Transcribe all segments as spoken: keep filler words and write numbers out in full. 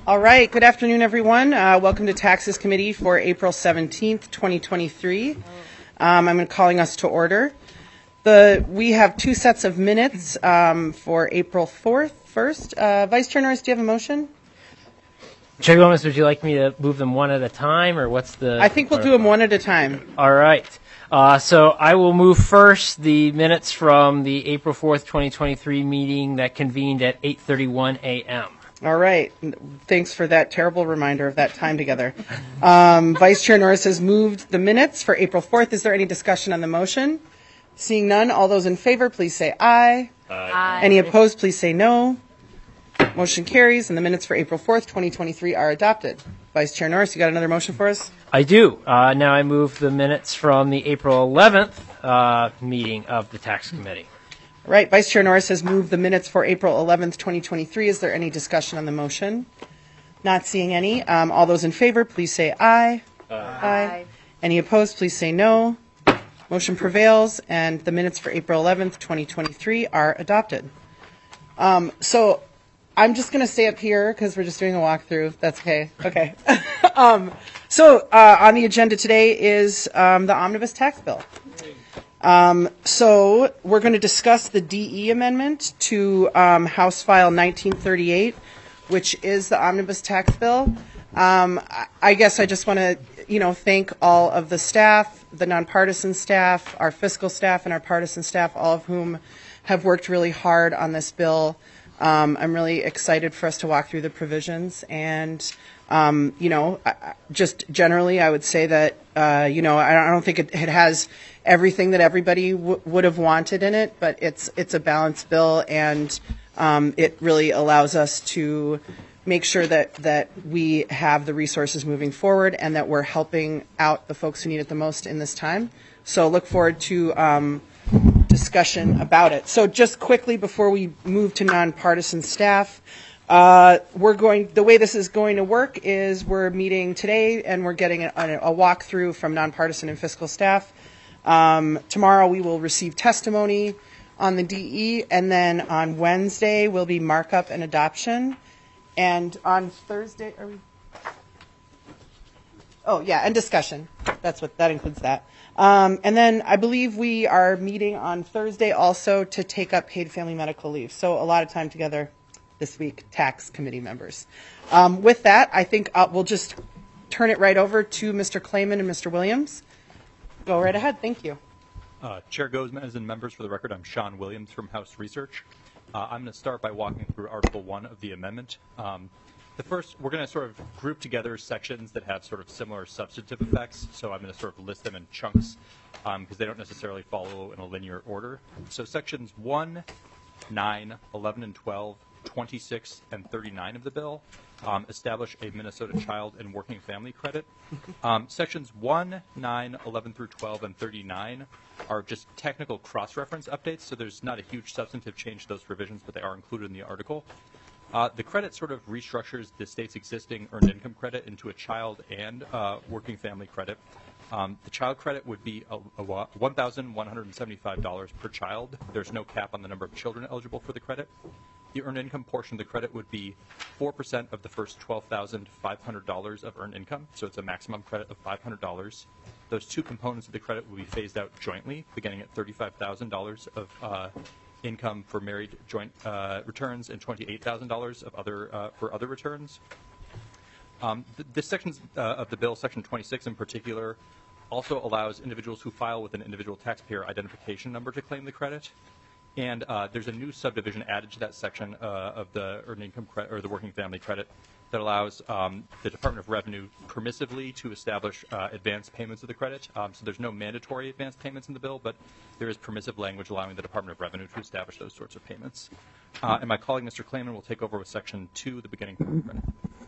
All right. Good afternoon, everyone. Uh, welcome to Taxes Committee for April seventeenth, twenty twenty-three. Um, I'm calling us to order. The we have two sets of minutes um, for April fourth. First, uh, Vice Chair Norris, do you have a motion? Chair Gomez, would you like me to move them one at a time, or what's the? I think we'll do them one at a time. All right. Uh, so I will move first the minutes from the April fourth, twenty twenty-three meeting that convened at eight thirty-one a.m. All right. Thanks for that terrible reminder of that time together. Um, Vice Chair Norris has moved the minutes for April fourth. Is there any discussion on the motion? Seeing none, all those in favor, please say aye. Aye. Aye. Any opposed, please say no. Motion carries, and the minutes for April fourth, twenty twenty-three are adopted. Vice Chair Norris, you got another motion for us? I do. Uh, now I move the minutes from the April eleventh uh, meeting of the Tax Committee. All right. Vice Chair Norris has moved the minutes for April eleventh, twenty twenty-three. Is there any discussion on the motion? Not seeing any. Um, all those in favor, please say aye. Aye. Aye. Any opposed, please say no. Motion prevails, and the minutes for April eleventh, twenty twenty-three are adopted. Um, so I'm just going to stay up here because we're just doing a walkthrough. That's okay. Okay. um, so uh, on the agenda today is um, the omnibus tax bill. Um, so we're going to discuss the D E amendment to um, House File nineteen thirty-eight, which is the omnibus tax bill. Um, I guess I just want to, you know, thank all of the staff, the nonpartisan staff, our fiscal staff, and our partisan staff, all of whom have worked really hard on this bill. Um, I'm really excited for us to walk through the provisions, and um, you know, just generally, I would say that uh, you know, I don't think it, it has everything that everybody w- would have wanted in it, but it's it's a balanced bill, and um, it really allows us to make sure that that we have the resources moving forward, and that we're helping out the folks who need it the most in this time. So look forward to um, discussion about it. So just quickly before we move to nonpartisan staff, uh, we're going. The way this is going to work is we're meeting today, and we're getting a, a walkthrough from nonpartisan and fiscal staff. Um, tomorrow we will receive testimony on the D E, and then on Wednesday will be markup and adoption, and on Thursday are we? Oh yeah, and discussion. That's what that includes. That, um, and then I believe we are meeting on Thursday also to take up paid family medical leave. So a lot of time together this week, tax committee members. Um, with that, I think uh, we'll just turn it right over to Mister Klayman and Mister Williams. Go right ahead. Thank you. Uh, Chair Gomez and members, for the record, I'm Sean Williams from House Research. Uh, I'm going to start by walking through Article one of the amendment. Um, the first, we're going to sort of group together sections that have sort of similar substantive effects. So I'm going to sort of list them in chunks because um, they don't necessarily follow in a linear order. So sections one, nine, eleven, and twelve, twenty-six, and thirty-nine of the bill Um, establish a Minnesota Child and Working Family Credit. Um, sections one, nine, eleven through twelve, and thirty-nine are just technical cross-reference updates, so there's not a huge substantive change to those provisions, but they are included in the article. Uh, the credit sort of restructures the state's existing earned income credit into a child and uh, working family credit. Um, the child credit would be a, a one thousand one hundred seventy-five dollars per child. There's no cap on the number of children eligible for the credit. The earned income portion of the credit would be four percent of the first twelve thousand five hundred dollars of earned income, so it's a maximum credit of five hundred dollars. Those two components of the credit will be phased out jointly, beginning at thirty-five thousand dollars of uh, income for married joint uh, returns and twenty-eight thousand dollars of other uh, for other returns. Um, th- this section uh, of the bill, Section twenty-six in particular, also allows individuals who file with an individual taxpayer identification number to claim the credit. And uh, there's a new subdivision added to that section uh, of the earned income credit or the working family credit that allows um, the Department of Revenue permissively to establish uh, advance payments of the credit. Um, so there's no mandatory advance payments in the bill, but there is permissive language allowing the Department of Revenue to establish those sorts of payments. Uh, and my colleague, Mister Klayman, will take over with Section two, the beginning credit.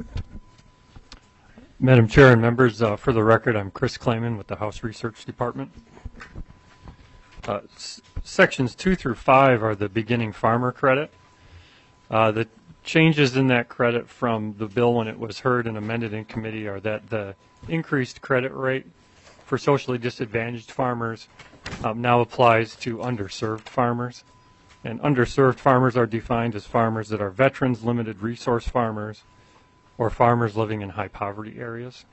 Madam Chair and members, uh, for the record, I'm Chris Klayman with the House Research Department. Uh, s- sections two through five are the beginning farmer credit. Uh, the changes in that credit from the bill when it was heard and amended in committee are that the increased credit rate for socially disadvantaged farmers um, now applies to underserved farmers. And underserved farmers are defined as farmers that are veterans, limited resource farmers, or farmers living in high poverty areas.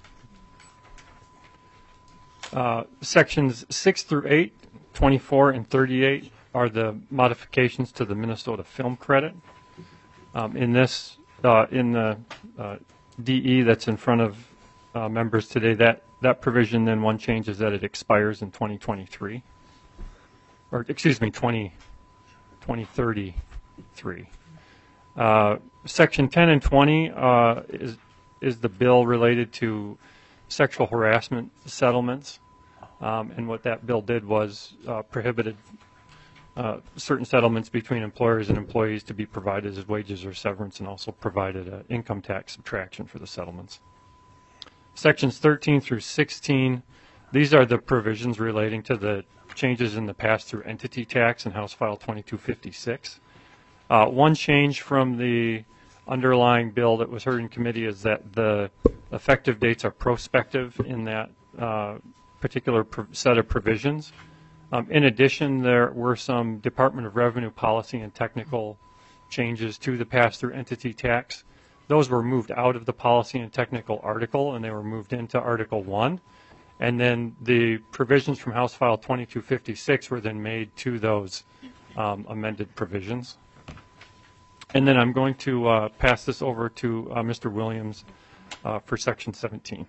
Uh, sections six through eight, twenty-four, and thirty-eight are the modifications to the Minnesota Film Credit. Um, in this, uh, in the uh, D E that's in front of uh, members today, that, that provision, then one change is that it expires in twenty twenty-three, or excuse me, twenty, twenty thirty-three. Uh, section ten and twenty uh, is, is the bill related to sexual harassment settlements. Um, and what that bill did was uh, prohibited uh, certain settlements between employers and employees to be provided as wages or severance, and also provided an income tax subtraction for the settlements. Sections thirteen through sixteen, these are the provisions relating to the changes in the pass-through entity tax in House File twenty-two fifty-six. Uh, one change from the underlying bill that was heard in committee is that the effective dates are prospective in that uh, particular set of provisions. Um, in addition, there were some Department of Revenue policy and technical changes to the pass-through entity tax. Those were moved out of the policy and technical article, and they were moved into Article one. And then the provisions from House File twenty-two fifty-six were then made to those um, amended provisions. And then I'm going to uh, pass this over to uh, Mister Williams uh, for Section seventeen.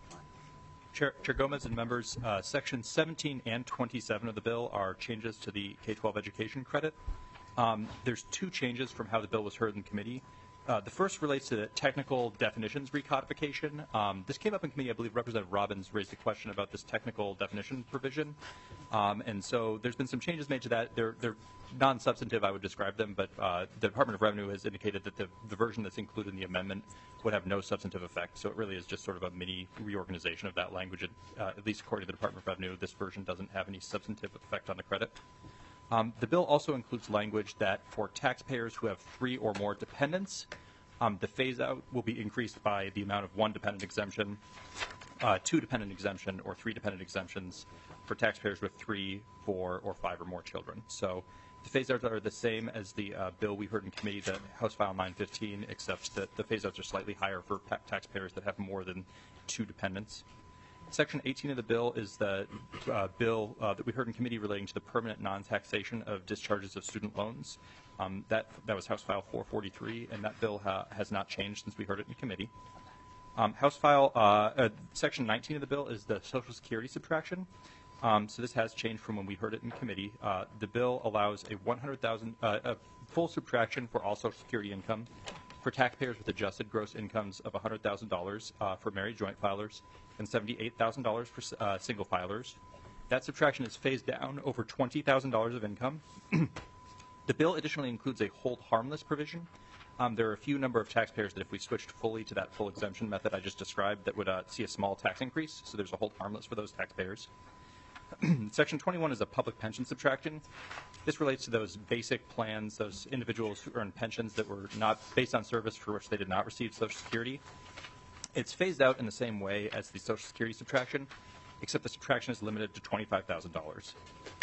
Chair, Chair Gomez and members, uh, Sections seventeen and twenty-seven of the bill are changes to the K twelve education credit. Um, there's two changes from how the bill was heard in committee. Uh, the first relates to the technical definitions recodification. Um, this came up in committee. I believe Representative Robbins raised a question about this technical definition provision. Um, and so there's been some changes made to that. They're, they're non-substantive, I would describe them, but uh, the Department of Revenue has indicated that the, the version that's included in the amendment would have no substantive effect. So it really is just sort of a mini reorganization of that language. Uh, at least according to the Department of Revenue, this version doesn't have any substantive effect on the credit. Um, the bill also includes language that for taxpayers who have three or more dependents, um, the phase-out will be increased by the amount of one dependent exemption, uh, two dependent exemption, or three dependent exemptions for taxpayers with three, four, or five or more children. So the phase-outs are the same as the uh, bill we heard in committee, the House File nine fifteen, except that the phase-outs are slightly higher for ta taxpayers that have more than two dependents. Section eighteen of the bill is the uh, bill uh, that we heard in committee relating to the permanent non-taxation of discharges of student loans. Um, that, that was House File four forty-three, and that bill ha has not changed since we heard it in committee. Um, House File, uh, uh, Section nineteen of the bill is the Social Security subtraction. Um, so this has changed from when we heard it in committee. Uh, the bill allows a one hundred thousand dollars uh, a full subtraction for all Social Security income for taxpayers with adjusted gross incomes of one hundred thousand dollars uh, for married joint filers and seventy-eight thousand dollars for uh, single filers. That subtraction is phased down over twenty thousand dollars of income. The bill additionally includes a hold harmless provision. Um, there are a few number of taxpayers that if we switched fully to that full exemption method I just described that would uh, see a small tax increase. So there's a hold harmless for those taxpayers. Section twenty-one is a public pension subtraction. This relates to those basic plans, those individuals who earn pensions that were not based on service for which they did not receive Social Security. It's phased out in the same way as the Social Security subtraction, except the subtraction is limited to twenty-five thousand dollars.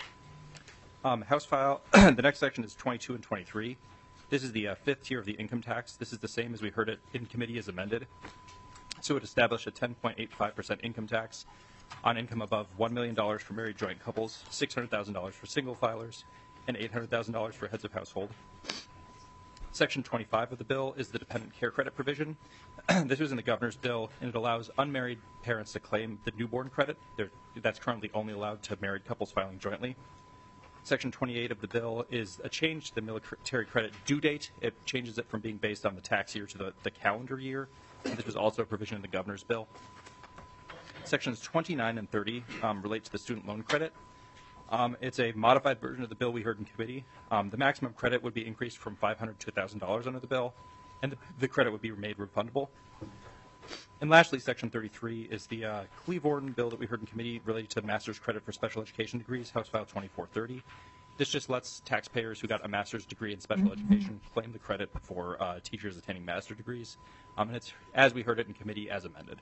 Um, House File, the next section is twenty-two and twenty-three. This is the uh, fifth tier of the income tax. This is the same as we heard it in committee as amended. So it established a ten point eight five percent income tax on income above one million dollars for married joint couples, six hundred thousand dollars for single filers, and eight hundred thousand dollars for heads of household. Section twenty-five of the bill is the dependent care credit provision. This was in the governor's bill, and it allows unmarried parents to claim the newborn credit. They're, that's currently only allowed to married couples filing jointly. Section twenty-eight of the bill is a change to the military credit due date. It changes it from being based on the tax year to the, the calendar year. And this was also a provision in the governor's bill. Sections twenty-nine and thirty um, relate to the student loan credit. Um, it's a modified version of the bill we heard in committee. Um, the maximum credit would be increased from five hundred dollars to one thousand dollars under the bill, and the, the credit would be made refundable. And lastly, Section thirty-three is the uh, Cleveland bill that we heard in committee related to master's credit for special education degrees, House File twenty-four thirty. This just lets taxpayers who got a master's degree in special mm-hmm. education claim the credit for uh, teachers attaining master's degrees. Um, and it's, as we heard it in committee, as amended.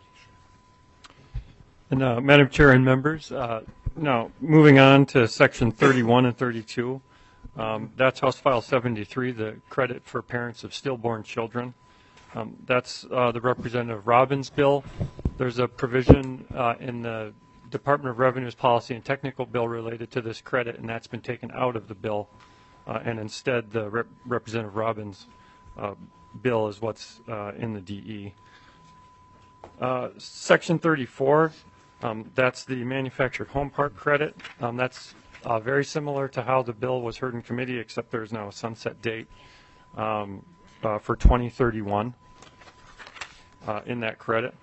And uh, Madam Chair and members, uh, now moving on to Section thirty-one and thirty-two, um, that's House File seventy-three, the credit for parents of stillborn children. Um, that's uh, the Representative Robbins bill. There's a provision uh, in the Department of Revenue's policy and technical bill related to this credit, and that's been taken out of the bill. Uh, and instead, the Rep Representative Robbins uh, bill is what's uh, in the D E. Uh, Section thirty-four, um, that's the manufactured home park credit. Um, that's uh, very similar to how the bill was heard in committee, except there's now a sunset date um, uh, for twenty thirty-one uh, in that credit.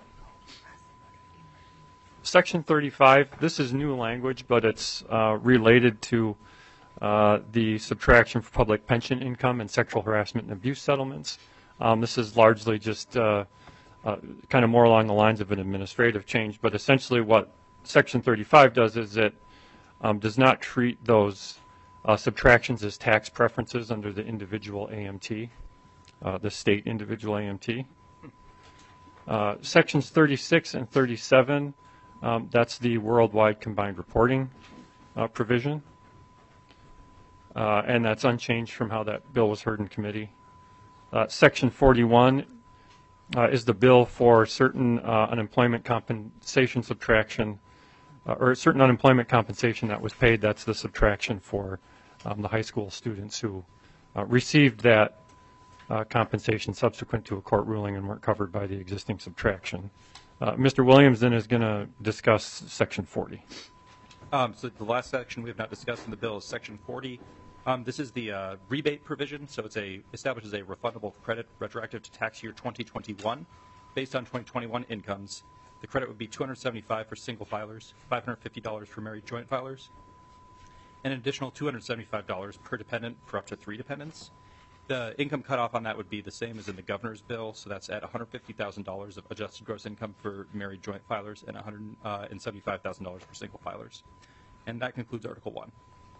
Section thirty-five, this is new language, but it's uh, related to uh, the subtraction for public pension income and sexual harassment and abuse settlements. Um, this is largely just uh, uh, kind of more along the lines of an administrative change, but essentially what Section thirty-five does is it um, does not treat those uh, subtractions as tax preferences under the individual A M T, uh, the state individual A M T. Uh, sections thirty-six and thirty-seven, um, that's the worldwide combined reporting uh, provision. Uh, and that's unchanged from how that bill was heard in committee. Uh, Section forty-one uh, is the bill for certain uh, unemployment compensation subtraction, uh, or certain unemployment compensation that was paid. That's the subtraction for um, the high school students who uh, received that uh, compensation subsequent to a court ruling and weren't covered by the existing subtraction. Uh, Mister Williams then is going to discuss Section forty. Um, so the last section we have not discussed in the bill is Section forty. Um, this is the uh, rebate provision, so it's a establishes a refundable credit retroactive to tax year twenty twenty-one based on twenty twenty-one incomes. The credit would be two hundred seventy-five dollars for single filers, five hundred fifty dollars for married joint filers, and an additional two hundred seventy-five dollars per dependent for up to three dependents. The income cutoff on that would be the same as in the governor's bill, so that's at one hundred fifty thousand dollars of adjusted gross income for married joint filers and one hundred seventy-five thousand dollars for single filers. And that concludes Article one.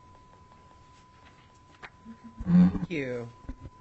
Thank you.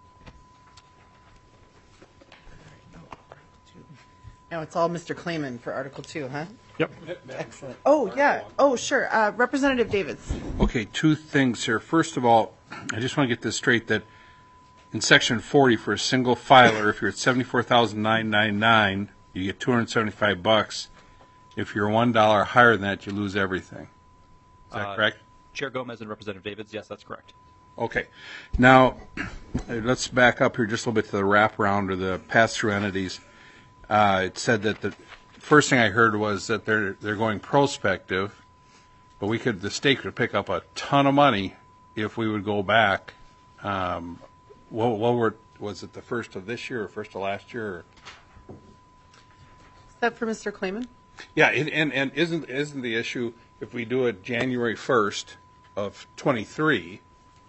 Now it's all Mister Clayman for Article two, huh? Yep. Excellent. Oh, yeah. Oh, sure. Uh, Representative Davids. Okay, two things here. First of all, I just want to get this straight that in Section forty for a single filer, if you're at seventy-four thousand nine hundred ninety-nine, you get two hundred seventy-five bucks. If you're one dollar higher than that, you lose everything. Is that Uh, correct? Chair Gomez and Representative Davids, yes, that's correct. Okay. Now, let's back up here just a little bit to the wraparound or the pass-through entities. Uh, it said that the first thing I heard was that they're they're going prospective, but we could the state could pick up a ton of money if we would go back. Um, what, what were was it the first of this year or first of last year? Or? Is that for Mister Clayman? Yeah, and, and and isn't isn't the issue if we do it January first of twenty-three?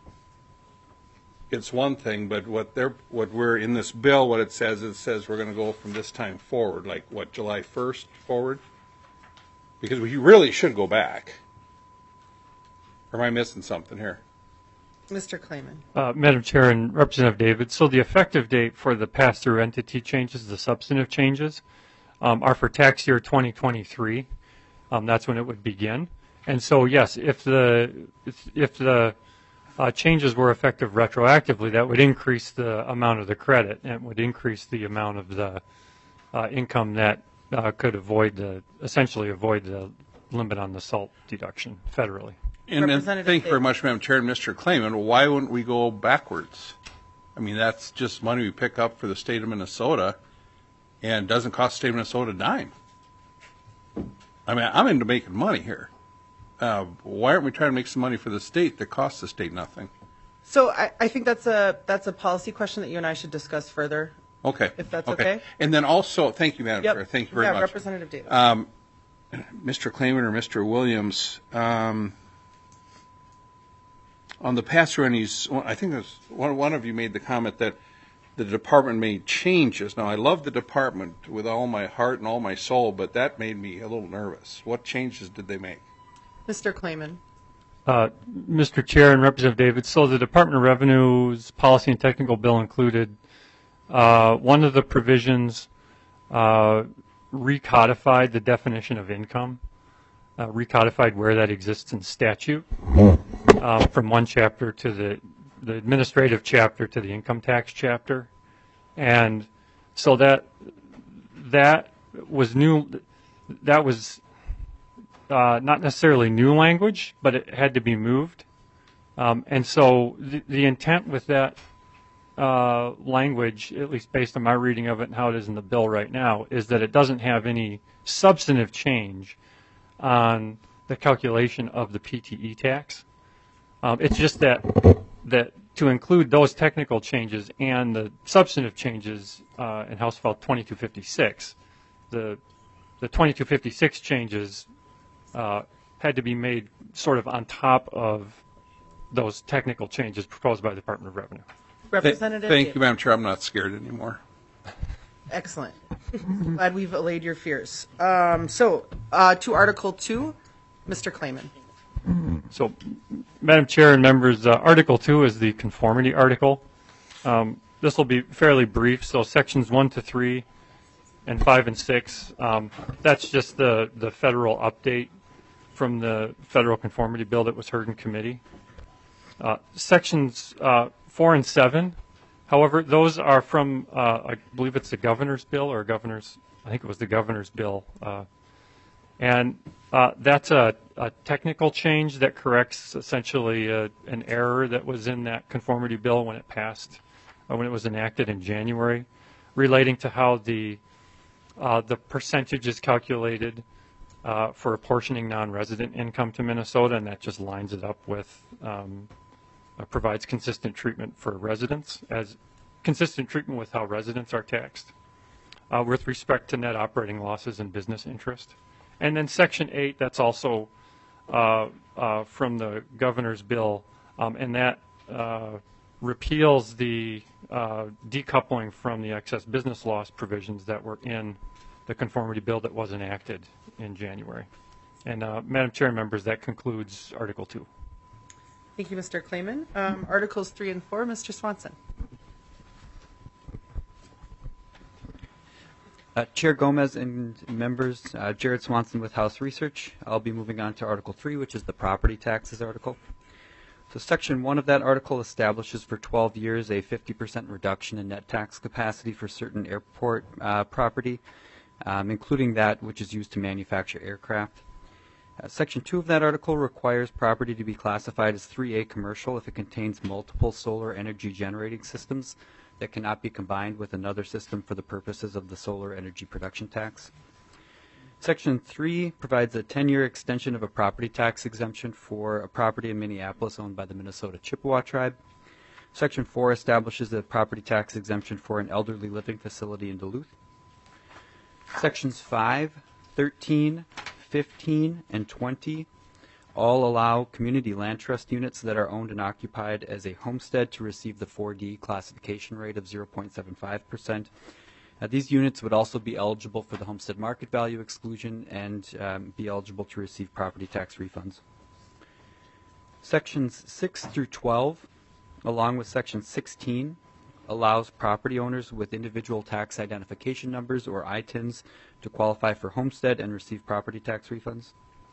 It's one thing, but what they're what we're in this bill, what it says, it says we're going to go from this time forward, like what, July first forward? Because we really should go back. Or am I missing something here? Mister Clayman. Uh, Madam Chair and Representative David, so the effective date for the pass-through entity changes, the substantive changes, um, are for tax year twenty twenty-three. Um, that's when it would begin. And so, yes, if the if, if the uh, changes were effective retroactively, that would increase the amount of the credit and it would increase the amount of the uh, income that uh, could avoid the essentially avoid the limit on the SALT deduction federally. And, and thank you very much, Madam Chair and Mister Clayman. Why wouldn't we go backwards? I mean, that's just money we pick up for the state of Minnesota and doesn't cost the state of Minnesota a dime. I mean, I'm into making money here. Uh, why aren't we trying to make some money for the state that costs the state nothing? So I, I think that's a that's a policy question that you and I should discuss further. Okay. If that's okay. And then also, thank you, Madam Yep. Chair. Thank you very yeah, much. Representative Davis. Um, Mister Clayman or Mister Williams, um, on the pass-through entities, I think there's, one, one of you made the comment that the department made changes. Now, I love the department with all my heart and all my soul, but that made me a little nervous. What changes did they make? Mister Clayman. Uh, Mister Chair and Representative David, so the Department of Revenue's policy and technical bill included uh, one of the provisions uh, recodified the definition of income, uh, recodified where that exists in statute uh, from one chapter to the, the administrative chapter to the income tax chapter. And so that that was new. That was uh, not necessarily new language, but it had to be moved. Um, and so the, the intent with that uh, language, at least based on my reading of it and how it is in the bill right now, is that it doesn't have any substantive change on the calculation of the P T E tax. Um, it's just that that to include those technical changes and the substantive changes uh, in House File twenty-two fifty-six, the the twenty-two fifty-six changes uh, had to be made sort of on top of those technical changes proposed by the Department of Revenue. Representative Thank Davis. you, Madam Chair. I'm not scared anymore. Excellent. Glad we've allayed your fears. Um, so, uh, to Article two, Mister Clayman. So, Madam Chair and members, uh, Article two is the conformity article. Um, this will be fairly brief. So, sections one to three and five and six, um, that's just the, the federal update from the federal conformity bill that was heard in committee. Uh, sections uh, four and seven, however, those are from, uh, I believe it's the governor's bill or governor's, I think it was the governor's bill. Uh, and uh, that's a, a technical change that corrects essentially uh, an error that was in that conformity bill when it passed, uh, when it was enacted in January, relating to how the uh, the percentage is calculated uh, for apportioning non-resident income to Minnesota, and that just lines it up with um, Uh, provides consistent treatment for residents, as consistent treatment with how residents are taxed uh, with respect to net operating losses and business interest. And then Section eight, that's also uh, uh, from the governor's bill, um, and that uh, repeals the uh, decoupling from the excess business loss provisions that were in the conformity bill that was enacted in January. And uh, Madam Chair and members, that concludes Article two. Thank you, Mister Clayman. Um, Articles three and four, Mister Swanson. Uh, Chair Gomez and members, uh, Jared Swanson with House Research. I'll be moving on to Article three, which is the property taxes article. So Section one of that article establishes for twelve years a fifty percent reduction in net tax capacity for certain airport uh, property, um, including that which is used to manufacture aircraft. Uh, Section two of that article requires property to be classified as three A commercial if it contains multiple solar energy generating systems that cannot be combined with another system for the purposes of the solar energy production tax. Section three provides a ten-year extension of a property tax exemption for a property in Minneapolis owned by the Minnesota Chippewa tribe. Section four establishes a property tax exemption for an elderly living facility in Duluth. Sections five, thirteen, fifteen, and twenty all allow community land trust units that are owned and occupied as a homestead to receive the four D classification rate of zero point seven five percent. Uh, these units would also be eligible for the homestead market value exclusion and um, be eligible to receive property tax refunds. Sections six through twelve, along with Section sixteen, allows property owners with individual tax identification numbers, or I T I Ns, to qualify for homestead and receive property tax refunds.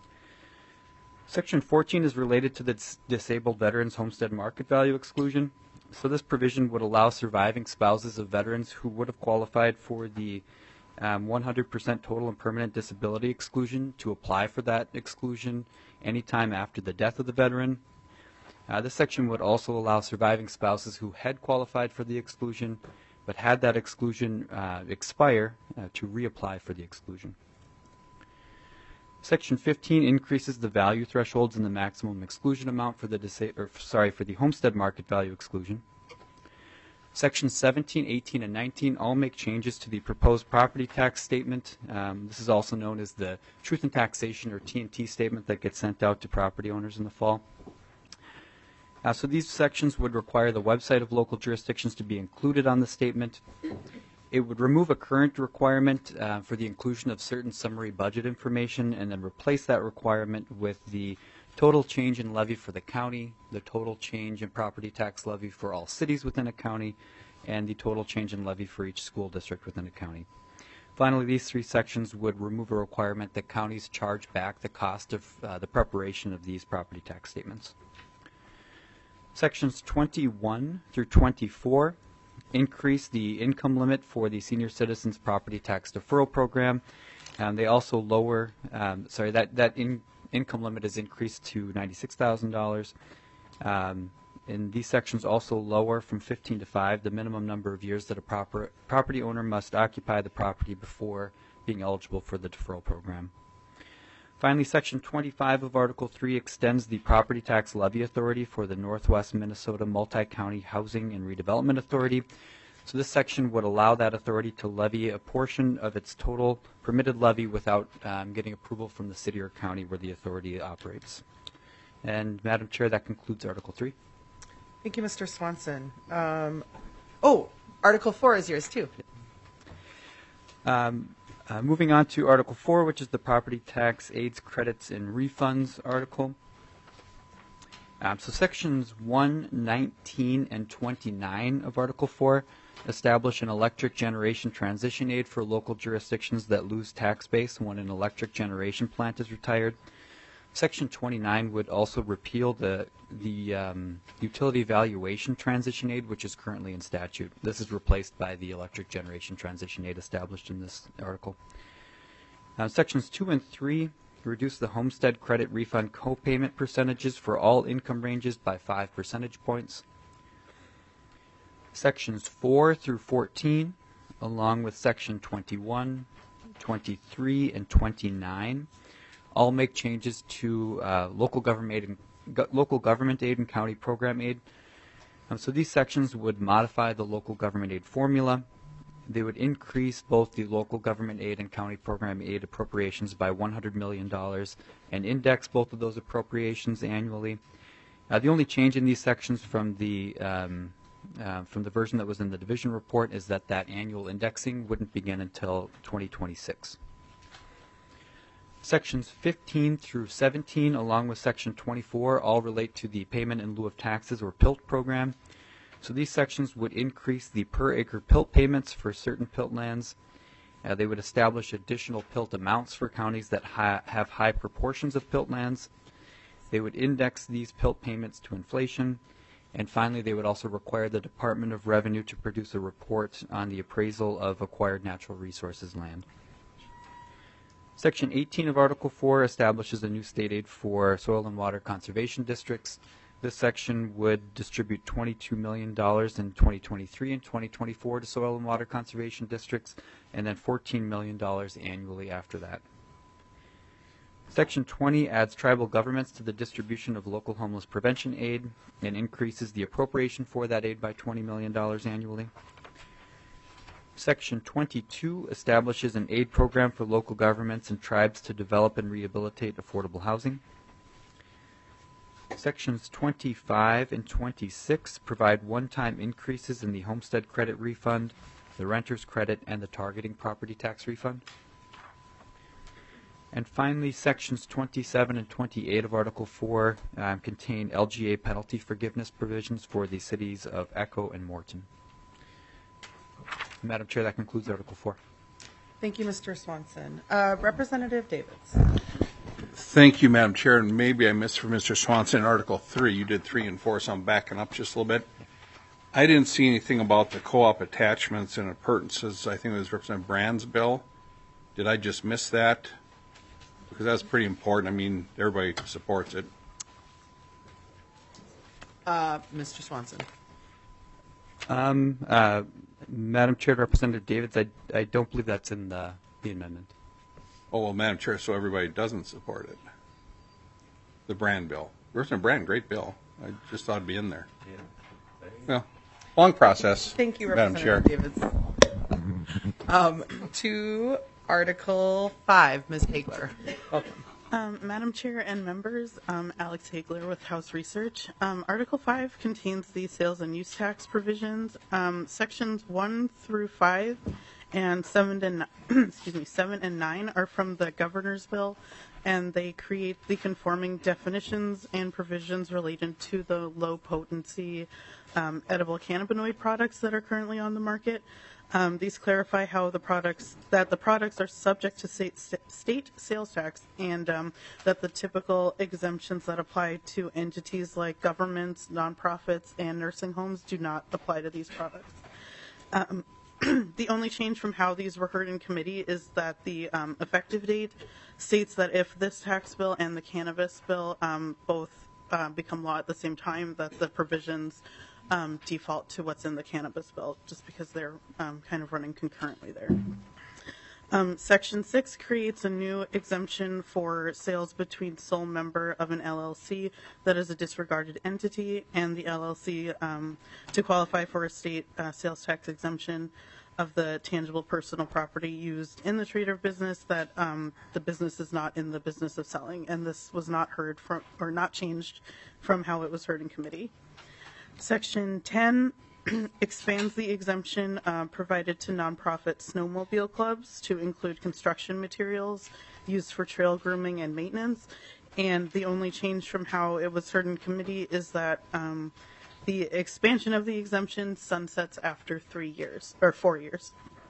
Section fourteen is related to the dis disabled veterans homestead market value exclusion. So this provision would allow surviving spouses of veterans who would have qualified for the um, one hundred percent total and permanent disability exclusion to apply for that exclusion anytime after the death of the veteran. Uh, this section would also allow surviving spouses who had qualified for the exclusion but had that exclusion uh, expire uh, to reapply for the exclusion. Section fifteen increases the value thresholds and the maximum exclusion amount for the disa or, sorry for the homestead market value exclusion. Sections seventeen, eighteen, and nineteen all make changes to the proposed property tax statement. Um, this is also known as the Truth in Taxation, or T and T statement, that gets sent out to property owners in the fall. Uh, so these sections would require the website of local jurisdictions to be included on the statement. It would remove a current requirement uh, for the inclusion of certain summary budget information and then replace that requirement with the total change in levy for the county, the total change in property tax levy for all cities within a county, and the total change in levy for each school district within a county. Finally, these three sections would remove a requirement that counties charge back the cost of uh, the preparation of these property tax statements. Sections twenty-one through twenty-four increase the income limit for the Senior Citizens Property Tax Deferral Program. Um, they also lower, um, sorry, that, that in, income limit is increased to ninety-six thousand dollars. Um, and these sections also lower from fifteen to five the minimum number of years that a proper, property owner must occupy the property before being eligible for the deferral program. Finally, Section twenty-five of Article three extends the property tax levy authority for the Northwest Minnesota Multi-County Housing and Redevelopment Authority. So this section would allow that authority to levy a portion of its total permitted levy without um, getting approval from the city or county where the authority operates. And Madam Chair, that concludes Article three. Thank you, Mister Swanson. Um, oh, Article four is yours too. Um, Uh, moving on to Article four, which is the Property Tax Aids, Credits, and Refunds article. Um, so Sections one, nineteen, and twenty-nine of Article four establish an electric generation transition aid for local jurisdictions that lose tax base when an electric generation plant is retired. Section twenty-nine would also repeal the, the um, utility valuation transition aid, which is currently in statute. This is replaced by the electric generation transition aid established in this article. Uh, sections two and three reduce the homestead credit refund co-payment percentages for all income ranges by five percentage points. Sections four through fourteen, along with Section twenty-one, twenty-three, and twenty-nine, all make changes to uh, local government aid and, go, local government aid and county program aid. Um, so these sections would modify the local government aid formula. They would increase both the local government aid and county program aid appropriations by one hundred million dollars and index both of those appropriations annually. Uh, the only change in these sections from the um, uh, from the version that was in the division report is that that annual indexing wouldn't begin until twenty twenty-six. Sections fifteen through seventeen, along with Section twenty-four, all relate to the Payment in Lieu of Taxes, or PILT program. So these sections would increase the per acre PILT payments for certain PILT lands. Uh, they would establish additional PILT amounts for counties that ha have high proportions of PILT lands. They would index these PILT payments to inflation. And finally, they would also require the Department of Revenue to produce a report on the appraisal of acquired natural resources land. Section eighteen of Article four establishes a new state aid for soil and water conservation districts. This section would distribute twenty-two million dollars in twenty twenty-three and twenty twenty-four to soil and water conservation districts, and then fourteen million dollars annually after that. Section twenty adds tribal governments to the distribution of local homeless prevention aid and increases the appropriation for that aid by twenty million dollars annually. Section twenty-two establishes an aid program for local governments and tribes to develop and rehabilitate affordable housing. Sections twenty-five and twenty-six provide one-time increases in the homestead credit refund, the renter's credit, and the targeting property tax refund. And finally, Sections twenty-seven and twenty-eight of Article four um, contain L G A penalty forgiveness provisions for the cities of Echo and Morton. Madam Chair, that concludes Article four. Thank you, Mister Swanson. Uh, Representative Davids. Thank you, Madam Chair. And maybe I missed from Mister Swanson in Article three. You did three and four, so I'm backing up just a little bit. I didn't see anything about the co-op attachments and appurtenances. I think it was Representative Brand's bill. Did I just miss that? Because that's pretty important. I mean, everybody supports it. Uh, Mister Swanson. Um, uh, Madam Chair, Representative Davids, I, I don't believe that's in the, the amendment. Oh, well, Madam Chair, so everybody doesn't support it. The Brand bill. Representative Brand, great bill. I just thought it'd be in there. Yeah. Well, long process. Thank you, Madam Chair. Representative Davids. Um, to Article five, Miz Hagler. Welcome. Um, Madam Chair and members, um, Alex Hagler with House Research. Um, Article five contains the sales and use tax provisions. Um, sections one through five and seven and excuse me seven and nine are from the governor's bill, and they create the conforming definitions and provisions related to the low potency um, edible cannabinoid products that are currently on the market. Um, these clarify how the products that the products are subject to state, state sales tax, and um, that the typical exemptions that apply to entities like governments, nonprofits, and nursing homes do not apply to these products. The only change from how these were heard in committee is that the um, effective date states that if this tax bill and the cannabis bill um, both uh, become law at the same time, that the provisions um, default to what's in the cannabis bill, just because they're um, kind of running concurrently there. Um, Section six creates a new exemption for sales between sole member of an L L C that is a disregarded entity and the L L C um, to qualify for a state uh, sales tax exemption of the tangible personal property used in the trade or business that um, the business is not in the business of selling. And this was not heard from, or not changed from how it was heard in committee. Section ten expands the exemption uh, provided to nonprofit snowmobile clubs to include construction materials used for trail grooming and maintenance. And the only change from how it was heard in committee is that um, the expansion of the exemption sunsets after three years or four years.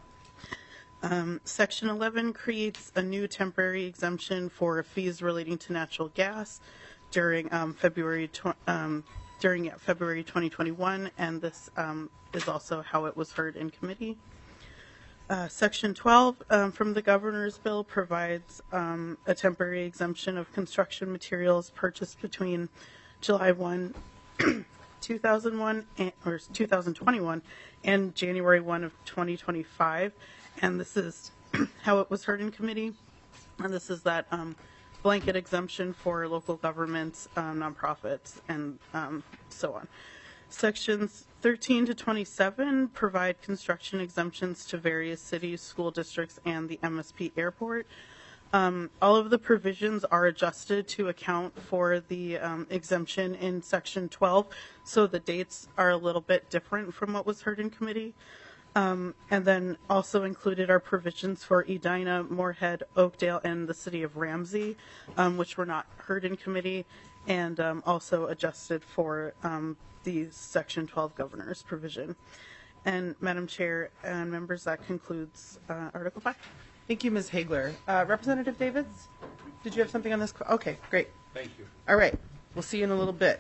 Um, Section eleven creates a new temporary exemption for fees relating to natural gas during um, February tw- um, during February twenty twenty-one, and this um, is also how it was heard in committee. Uh, Section twelve um, from the governor's bill provides um, a temporary exemption of construction materials purchased between July first, two thousand one and, or two thousand twenty-one and January first of twenty twenty-five, and this is how it was heard in committee. And this is that um, blanket exemption for local governments, um, nonprofits, and um, so on. Sections thirteen to twenty-seven provide construction exemptions to various cities, school districts, and the M S P airport. Um, all of the provisions are adjusted to account for the um, exemption in Section twelve, so the dates are a little bit different from what was heard in committee. Um, and then also included are provisions for Edina, Moorhead, Oakdale, and the city of Ramsey, um, which were not heard in committee, and um, also adjusted for um, the Section twelve governor's provision. And Madam Chair and members, that concludes uh, Article five. Thank you, Miz Hagler. Uh, Representative Davids, did you have something on this? Okay, great. Thank you. All right, we'll see you in a little bit.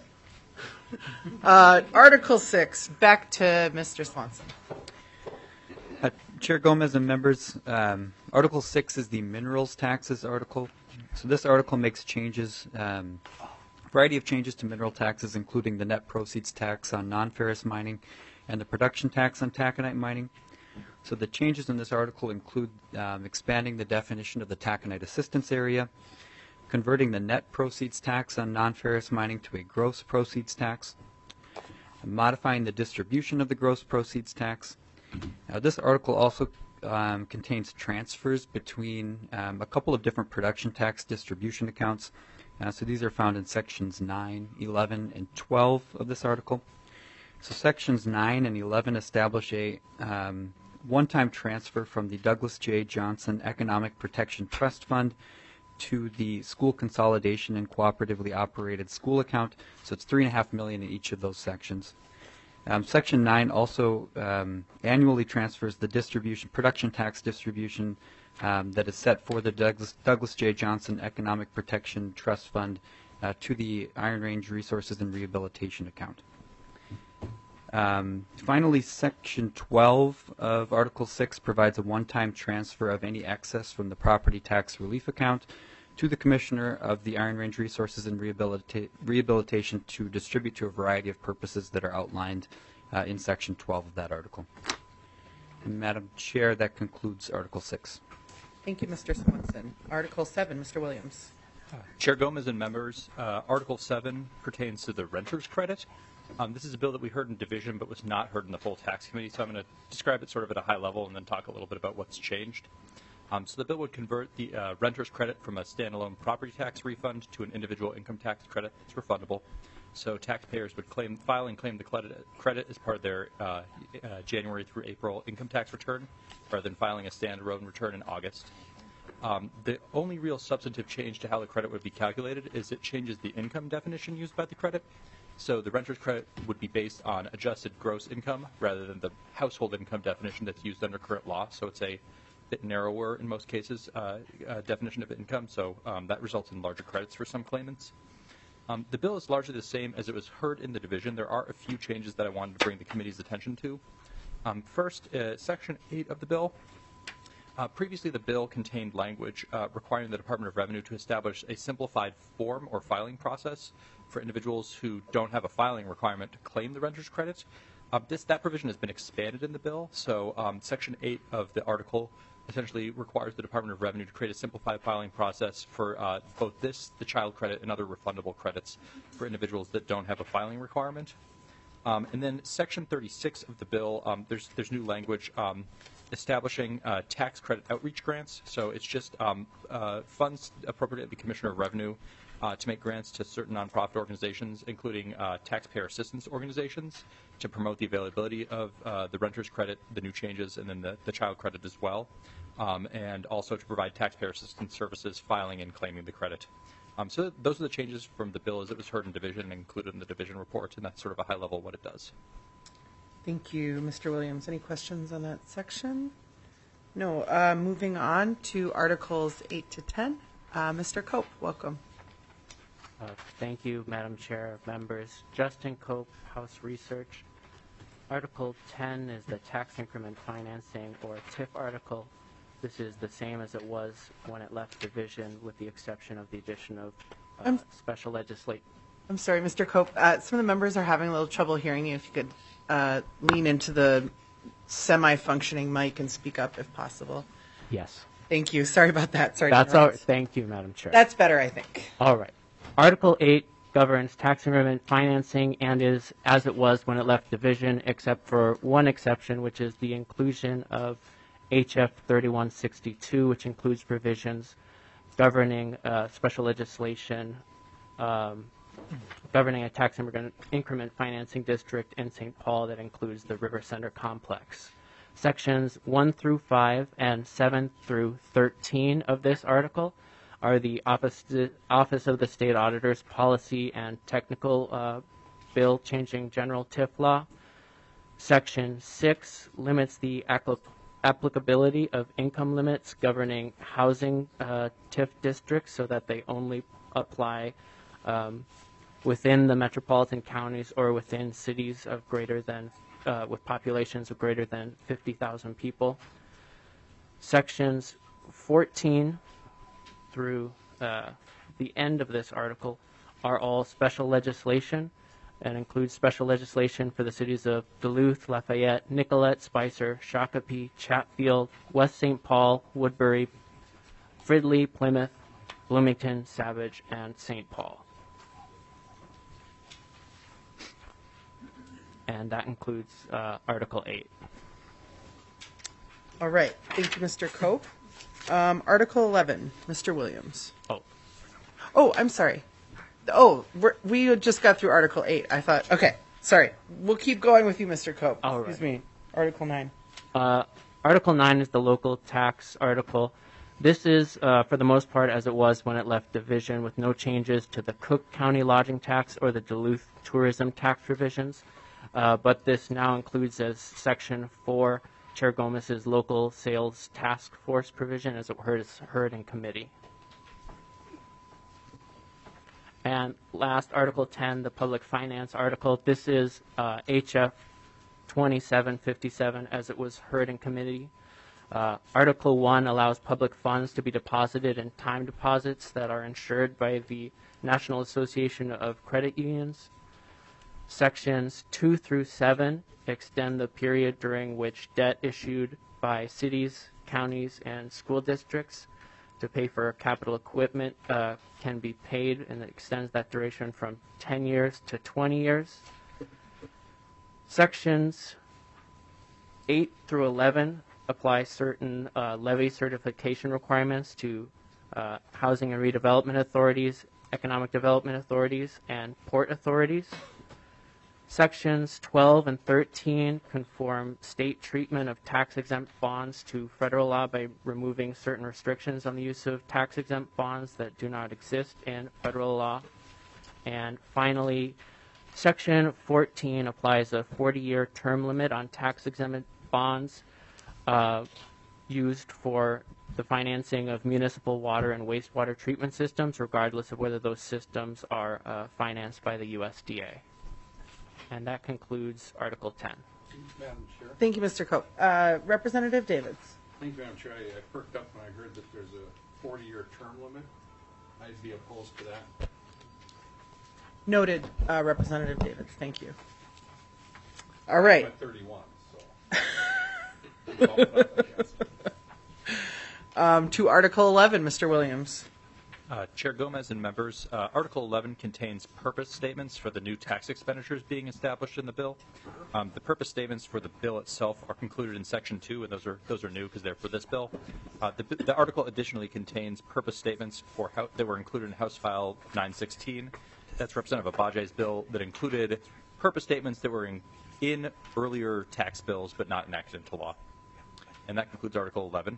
Uh, Article six, back to Mister Swanson. Uh, Chair Gomez and members, um, Article six is the minerals taxes article. So this article makes changes, um, a variety of changes to mineral taxes, including the net proceeds tax on non-ferrous mining and the production tax on taconite mining. So the changes in this article include um, expanding the definition of the taconite assistance area, converting the net proceeds tax on non-ferrous mining to a gross proceeds tax, modifying the distribution of the gross proceeds tax. Now, this article also um, contains transfers between um, a couple of different production tax distribution accounts. Uh, so these are found in sections nine, eleven, and twelve of this article. So sections nine and eleven establish a um, one-time transfer from the Douglas J. Johnson Economic Protection Trust Fund to the School Consolidation and Cooperatively Operated School account. So it's three and a half million in each of those sections. Um, Section nine also um, annually transfers the distribution, production tax distribution um, that is set for the Douglas, Douglas J. Johnson Economic Protection Trust Fund uh, to the Iron Range Resources and Rehabilitation account. Um, finally, Section twelve of Article six provides a one-time transfer of any excess from the property tax relief account to the Commissioner of the Iron Range Resources and Rehabilita- Rehabilitation to distribute to a variety of purposes that are outlined uh, in Section twelve of that article. And Madam Chair, that concludes Article six. Thank you, Mister Swanson. Article seven, Mister Williams. Chair Gomez and members, uh, Article seven pertains to the renter's credit. Um, this is a bill that we heard in division but was not heard in the full tax committee, so I'm going to describe it sort of at a high level and then talk a little bit about what's changed. Um, so the bill would convert the uh, renter's credit from a standalone property tax refund to an individual income tax credit that's refundable. So taxpayers would claim, file and claim the credit, credit as part of their uh, uh, January through April income tax return, rather than filing a standalone return in August. Um, the only real substantive change to how the credit would be calculated is it changes the income definition used by the credit. So the renter's credit would be based on adjusted gross income rather than the household income definition that's used under current law. So it's a bit narrower in most cases uh, uh, definition of income. So um, that results in larger credits for some claimants. Um, the bill is largely the same as it was heard in the division. There are a few changes that I wanted to bring the committee's attention to. Um, first, uh, Section eight of the bill. Uh, previously, the bill contained language uh, requiring the Department of Revenue to establish a simplified form or filing process for individuals who don't have a filing requirement to claim the renter's credit. Uh, this that provision has been expanded in the bill. So, um, Section eight of the article essentially requires the Department of Revenue to create a simplified filing process for uh, both this, the child credit, and other refundable credits for individuals that don't have a filing requirement. Um, and then Section thirty-six of the bill, um, there's there's new language um, establishing uh, tax credit outreach grants. So it's just um, uh, funds appropriated at the Commissioner of Revenue uh, to make grants to certain nonprofit organizations, including uh, taxpayer assistance organizations, to promote the availability of uh, the renter's credit, the new changes, and then the, the child credit as well, um, and also to provide taxpayer assistance services filing and claiming the credit. Um, so those are the changes from the bill as it was heard in division and included in the division report, and that's sort of a high level of what it does. Thank you, Mister Williams. Any questions on that section? No. Uh, moving on to Articles eight to ten. Uh, Mister Cope, welcome. Uh, thank you, Madam Chair, members. Justin Cope, House Research. Article ten is the tax increment financing, or T I F article. This is the same as it was when it left division, with the exception of the addition of uh, Um, special legislation. I'm sorry, Mister Cope. Uh, some of the members are having a little trouble hearing you. If you could uh, lean into the semi-functioning mic and speak up if possible. Yes. Thank you. Sorry about that. Sorry. to That's all. interrupt. Thank you, Madam Chair. That's better, I think. All right. Article eight governs tax increment financing and is as it was when it left division, except for one exception, which is the inclusion of H F thirty-one sixty-two, which includes provisions governing uh, special legislation um, governing a tax increment, increment financing district in Saint Paul that includes the River Center complex. Sections one through five and seven through thirteen of this article are the Office, Office of the State Auditor's Policy and Technical uh, Bill changing general T I F law. Section six limits the applic applicability of income limits governing housing uh, T I F districts so that they only apply um, within the metropolitan counties or within cities of greater than, uh, with populations of greater than fifty thousand people. Sections fourteen through uh, the end of this article are all special legislation and includes special legislation for the cities of Duluth, Lafayette, Nicollet, Spicer, Shakopee, Chatfield, West Saint Paul, Woodbury, Fridley, Plymouth, Bloomington, Savage, and Saint Paul. And that includes uh, Article eight. All right. Thank you, Mister Cope. Um, Article eleven, Mister Williams. Oh. Oh, I'm sorry. Oh, we're, we just got through Article eight. I thought, okay, sorry. We'll keep going with you, Mister Cope. All Excuse right. me. Article nine. Uh, Article nine is the local tax article. This is, uh, for the most part, as it was when it left division, with no changes to the Cook County lodging tax or the Duluth tourism tax provisions. Uh, but this now includes as Section four, Chair Gomez's local sales task force provision, as it heard, heard in committee. And last, Article ten, the public finance article. This is uh, H F twenty-seven fifty-seven, as it was heard in committee. Uh, Article one allows public funds to be deposited in time deposits that are insured by the National Association of Credit Unions. Sections two through seven extend the period during which debt issued by cities, counties, and school districts to pay for capital equipment uh, can be paid, and it extends that duration from ten years to twenty years. Sections eight through eleven apply certain uh, levy certification requirements to uh, housing and redevelopment authorities, economic development authorities, and port authorities. Sections twelve and thirteen conform state treatment of tax-exempt bonds to federal law by removing certain restrictions on the use of tax-exempt bonds that do not exist in federal law. And finally, Section fourteen applies a forty-year term limit on tax-exempt bonds uh, used for the financing of municipal water and wastewater treatment systems, regardless of whether those systems are uh, financed by the U S D A. And that concludes Article ten. Madam Chair. Thank you, Mister Cope. Uh, Representative Davids. Thank you, Madam Chair. I, I perked up when I heard that there's a forty-year term limit. I'd be opposed to that. Noted, uh, Representative Davids. Thank you. All right. I'm at thirty-one, so. Bump it up, I guess. Um, to Article eleven, Mister Williams. Uh, Chair Gomez and members, uh, Article eleven contains purpose statements for the new tax expenditures being established in the bill. Um, the purpose statements for the bill itself are concluded in Section two, and those are those are new because they're for this bill. Uh, the, the article additionally contains purpose statements for how, that were included in House File nine sixteen. That's Representative Abaje's bill that included purpose statements that were in, in earlier tax bills but not enacted into law. And that concludes Article eleven.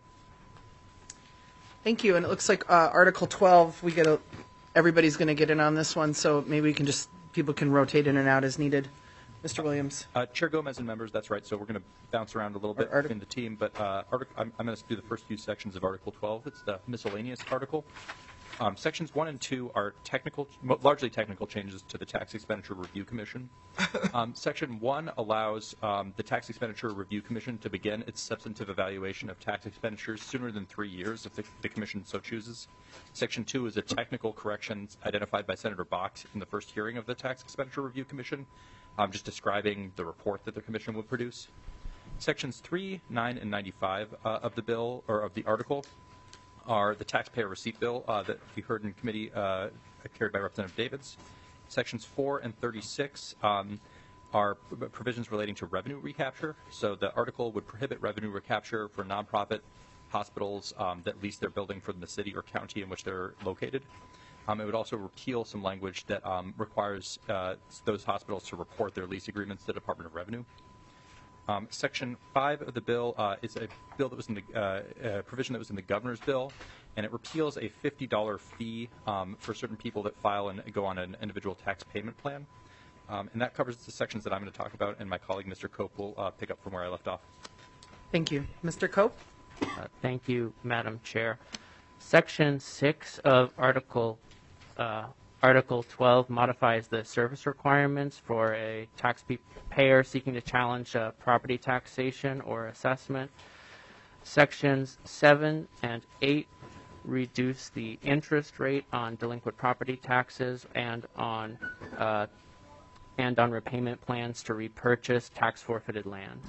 Thank you. And it looks like uh, Article twelve, we get a, everybody's going to get in on this one, so maybe we can just, people can rotate in and out as needed. Mister Williams. Uh, Chair Gomez and members, that's right. So we're going to bounce around a little bit Artic- in the team, but uh, artic- I'm, I'm going to do the first few sections of Article twelve. It's the miscellaneous article. Um, sections one and two are technical, largely technical changes to the Tax Expenditure Review Commission. Um, section one allows um, the Tax Expenditure Review Commission to begin its substantive evaluation of tax expenditures sooner than three years if the, the Commission so chooses. Section two is a technical correction identified by Senator Bach in the first hearing of the Tax Expenditure Review Commission, um, just describing the report that the Commission would produce. Sections three, nine, and ninety-five uh, of the bill, or of the article, are the taxpayer receipt bill uh, that we heard in committee uh, carried by Representative Davids. Sections four and thirty-six um, are provisions relating to revenue recapture. So the article would prohibit revenue recapture for nonprofit hospitals um, that lease their building from the city or county in which they're located. Um, it would also repeal some language that um, requires uh, those hospitals to report their lease agreements to the Department of Revenue. Um, Section five of the bill uh, is a bill that was in the uh, uh, provision that was in the governor's bill, and it repeals a fifty dollar fee um, for certain people that file and go on an individual tax payment plan. Um, and that covers the sections that I'm going to talk about, and my colleague, Mister Cope, will uh, pick up from where I left off. Thank you. Mister Cope? Uh, thank you, Madam Chair. Section six of Article uh, Article twelve modifies the service requirements for a taxpayer seeking to challenge uh, property taxation or assessment. Sections seven and eight reduce the interest rate on delinquent property taxes and on uh, and on repayment plans to repurchase tax forfeited land.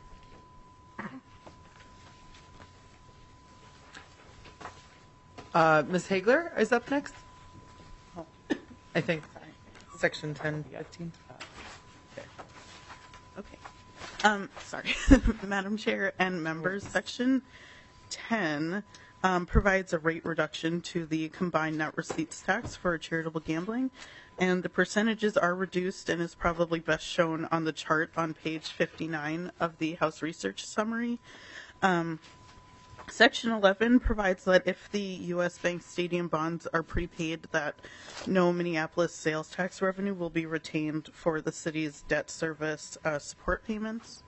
Uh, Miz Hagler is up next. I think section ten, fifteen. Okay. Um, sorry, Madam Chair and members, section ten um, provides a rate reduction to the combined net receipts tax for charitable gambling, and the percentages are reduced and is probably best shown on the chart on page fifty-nine of the House Research Summary. Um, Section eleven provides that if the U S Bank Stadium bonds are prepaid, that no Minneapolis sales tax revenue will be retained for the city's debt service uh, support payments.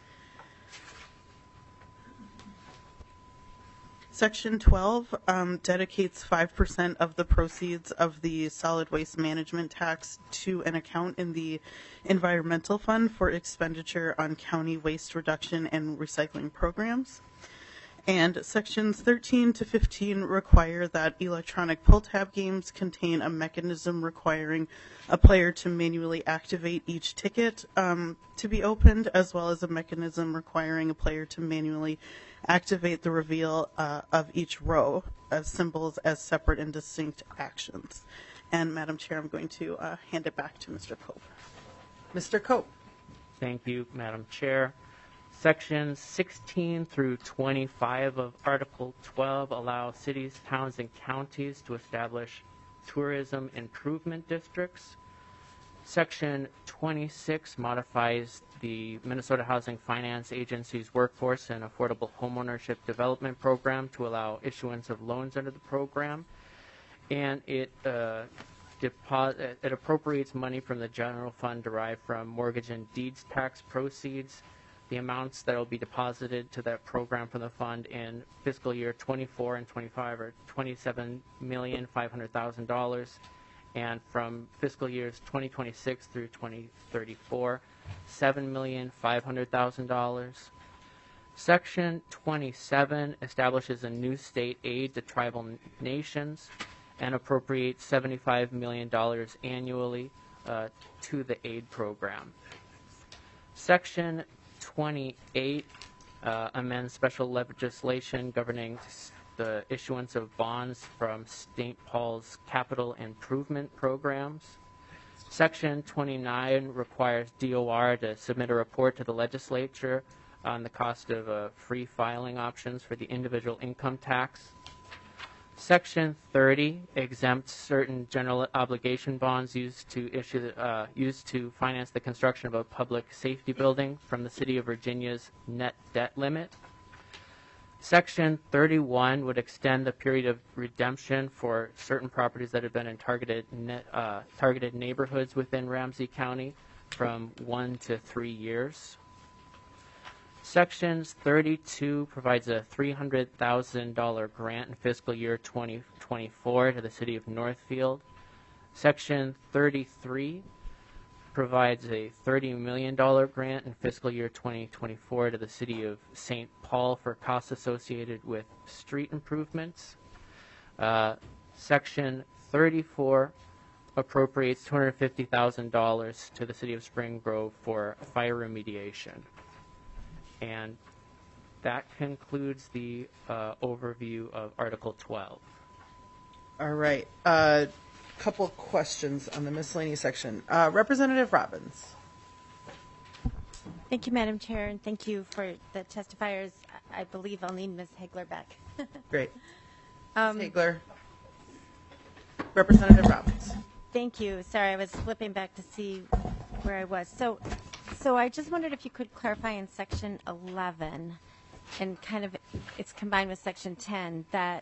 Section twelve um, dedicates five percent of the proceeds of the solid waste management tax to an account in the Environmental Fund for expenditure on county waste reduction and recycling programs. And sections thirteen to fifteen require that electronic pull tab games contain a mechanism requiring a player to manually activate each ticket um, to be opened, as well as a mechanism requiring a player to manually activate the reveal uh, of each row of symbols as separate and distinct actions. And Madam Chair, I'm going to uh, hand it back to Mister Cope. Mister Cope. Thank you, Madam Chair. Sections sixteen through twenty-five of Article twelve allow cities, towns, and counties to establish tourism improvement districts. Section twenty-six modifies the Minnesota Housing Finance Agency's Workforce and Affordable Homeownership Development Program to allow issuance of loans under the program. And it uh, deposit, it appropriates money from the general fund derived from mortgage and deeds tax proceeds. The amounts that will be deposited to that program from the fund in fiscal year twenty-four and twenty-five are twenty-seven million five hundred thousand dollars, and from fiscal years twenty twenty-six through twenty thirty-four, seven million five hundred thousand dollars. Section twenty-seven establishes a new state aid to tribal n- nations and appropriates seventy-five million dollars annually uh, to the aid program. Section twenty-eight uh, amends special legislation governing s- the issuance of bonds from Saint Paul's capital improvement programs. Section twenty-nine requires D O R to submit a report to the legislature on the cost of uh, free filing options for the individual income tax. Section thirty exempts certain general obligation bonds used to issue uh, used to finance the construction of a public safety building from the City of Virginia's net debt limit. Section thirty-one would extend the period of redemption for certain properties that have been in targeted net, uh, targeted neighborhoods within Ramsey County from one to three years. Sections thirty-two provides a three hundred thousand dollars grant in fiscal year twenty twenty-four to the City of Northfield. Section thirty-three provides a thirty million dollars grant in fiscal year twenty twenty-four to the City of Saint Paul for costs associated with street improvements. Uh, Section thirty-four appropriates two hundred fifty thousand dollars to the City of Spring Grove for fire remediation. And that concludes the uh, overview of Article twelve. All right. A uh, couple questions on the miscellaneous section. Uh, Representative Robbins. Thank you, Madam Chair, and thank you for the testifiers. I believe I'll need Miz Hegler back. Great. Um, Miz Hagler. Representative Robbins. Thank you. Sorry, I was flipping back to see where I was. So, so I just wondered if you could clarify in Section eleven, and kind of it's combined with Section ten, that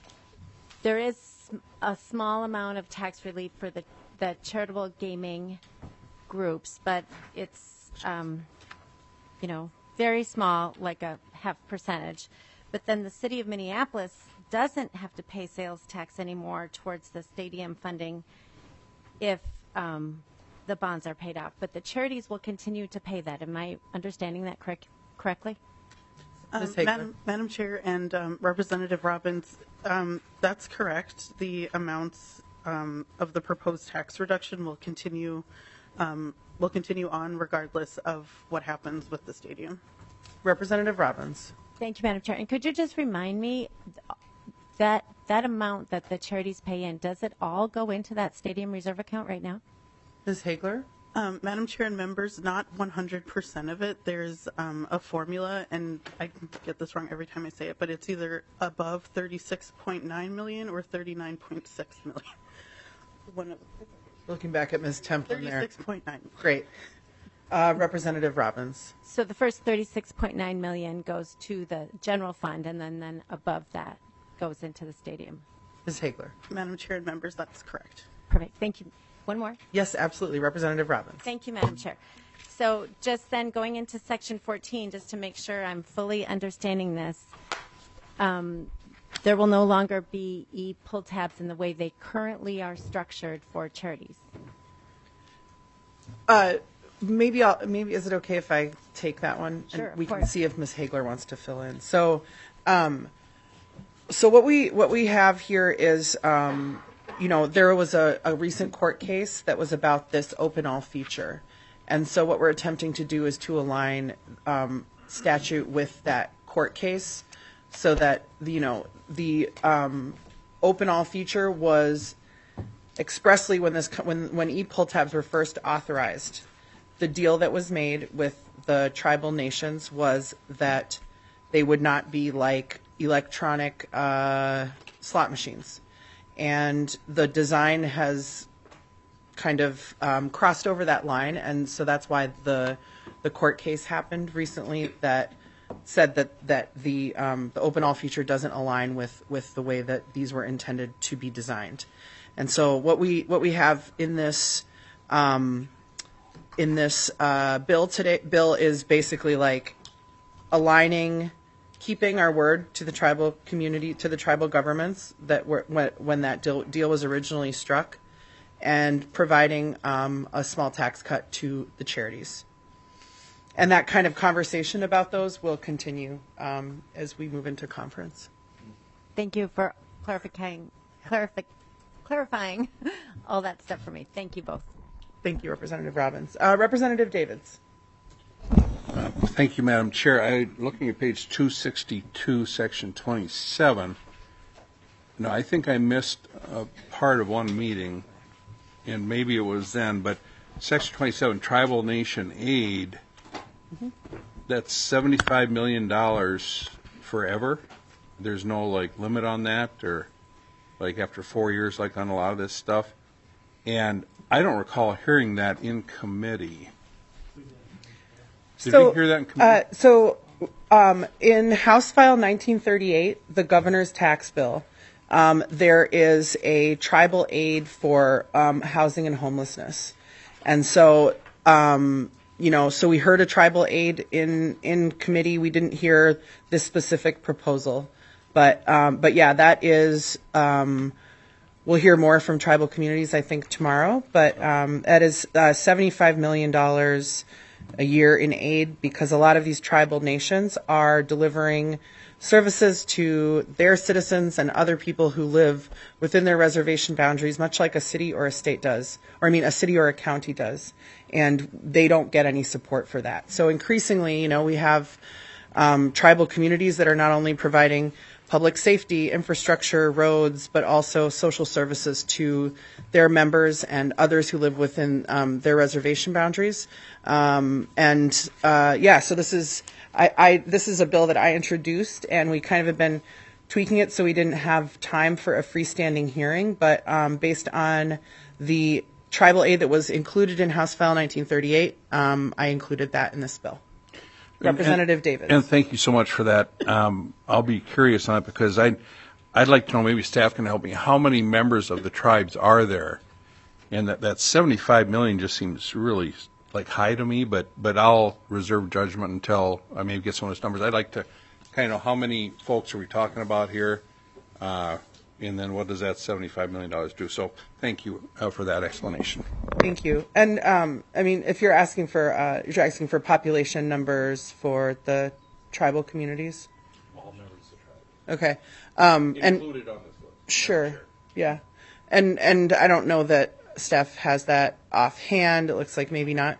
there is a small amount of tax relief for the, the charitable gaming groups, but it's, um, you know, very small, like a half percentage. But then the City of Minneapolis doesn't have to pay sales tax anymore towards the stadium funding if um, the bonds are paid off. But the charities will continue to pay that. Am I understanding that correct, correctly? Um, Miz Hagler. Madam, Madam Chair and um, Representative Robbins, um, that's correct. The amounts um, of the proposed tax reduction will continue um, will continue on regardless of what happens with the stadium. Representative Robbins. Thank you, Madam Chair. And could you just remind me that that amount that the charities pay in, does it all go into that stadium reserve account right now? Miz Hagler. Um, Madam Chair and members, not one hundred percent of it. There's um, a formula, and I get this wrong every time I say it, but it's either above thirty-six point nine million or thirty-nine point six million. One of Looking back at Miz Templin there. thirty-six point nine. Great. Uh, Representative Robbins. So the first thirty-six point nine million goes to the general fund, and then, then above that goes into the stadium. Miz Hagler. Madam Chair and members, that's correct. Perfect. Thank you. One more. Yes, absolutely. Representative Robbins. Thank you, Madam Chair. So just then going into Section fourteen, just to make sure I'm fully understanding this, um, there will no longer be e-pull tabs in the way they currently are structured for charities. Uh, maybe I'll, maybe is it okay if I take that one? Sure, And we of can course. see if Miz Hagler wants to fill in. So, um, so what we what we have here is, um, you know, there was a, a recent court case that was about this open all feature, and so what we're attempting to do is to align um, statute with that court case, so that you know the um, open all feature was expressly when this when when e-pull tabs were first authorized, the deal that was made with the tribal nations was that they would not be like electronic uh, slot machines, and the design has kind of um, crossed over that line, and so that's why the the court case happened recently that said that that the um, the open all feature doesn't align with with the way that these were intended to be designed. And so what we what we have in this um, in this uh, bill today bill is basically like aligning, keeping our word to the tribal community, to the tribal governments that were when, when that deal, deal was originally struck, and providing um, a small tax cut to the charities. and that kind of conversation about those will continue um, as we move into conference. Thank you for clarifying, clarifi- clarifying all that stuff for me. Thank you both. Thank you, Representative Robbins. Uh, Representative Davids. Thank you, Madam Chair. I, looking at page two sixty-two, section twenty-seven, no, I think I missed a part of one meeting, and maybe it was then, but section twenty-seven, tribal nation aid, mm-hmm. that's seventy-five million dollars forever? There's no, like, limit on that, or, like, after four years, like, on a lot of this stuff? And I don't recall hearing that in committee. Did so, we hear that in committee? Uh, so, um, in House File nineteen thirty-eight, the governor's tax bill, um, there is a tribal aid for um, housing and homelessness. And so, um, you know, so we heard a tribal aid in, in committee. We didn't hear this specific proposal. But, um, but yeah, that is, um, we'll hear more from tribal communities, I think, tomorrow. But um, that is uh, seventy-five million dollars a year in aid, because a lot of these tribal nations are delivering services to their citizens and other people who live within their reservation boundaries, much like a city or a state does, or I mean a city or a county does, and they don't get any support for that. So increasingly, you know, we have um, tribal communities that are not only providing public safety, infrastructure, roads, but also social services to their members and others who live within um, their reservation boundaries. Um, and uh, yeah, so this is I, I this is a bill that I introduced, and we kind of have been tweaking it so we didn't have time for a freestanding hearing. But um, based on the tribal aid that was included in House File nineteen thirty-eight, um, I included that in this bill. Representative and, Davis. And thank you so much for that. Um, I'll be curious on it, because I'd, I'd like to know, maybe staff can help me, how many members of the tribes are there? And that, that seventy-five million just seems really like high to me, but, but I'll reserve judgment until I maybe get some of those numbers. I'd like to kind of know how many folks are we talking about here, uh, and then what does that seventy-five million dollars do? So thank you uh, for that explanation. Thank you. And um, I mean, if you're asking for uh, you're asking for population numbers for the tribal communities. All members of the tribe. Okay. Um, Included and on this list. sure. sure. Yeah. And and I don't know that staff has that offhand. It looks like maybe not.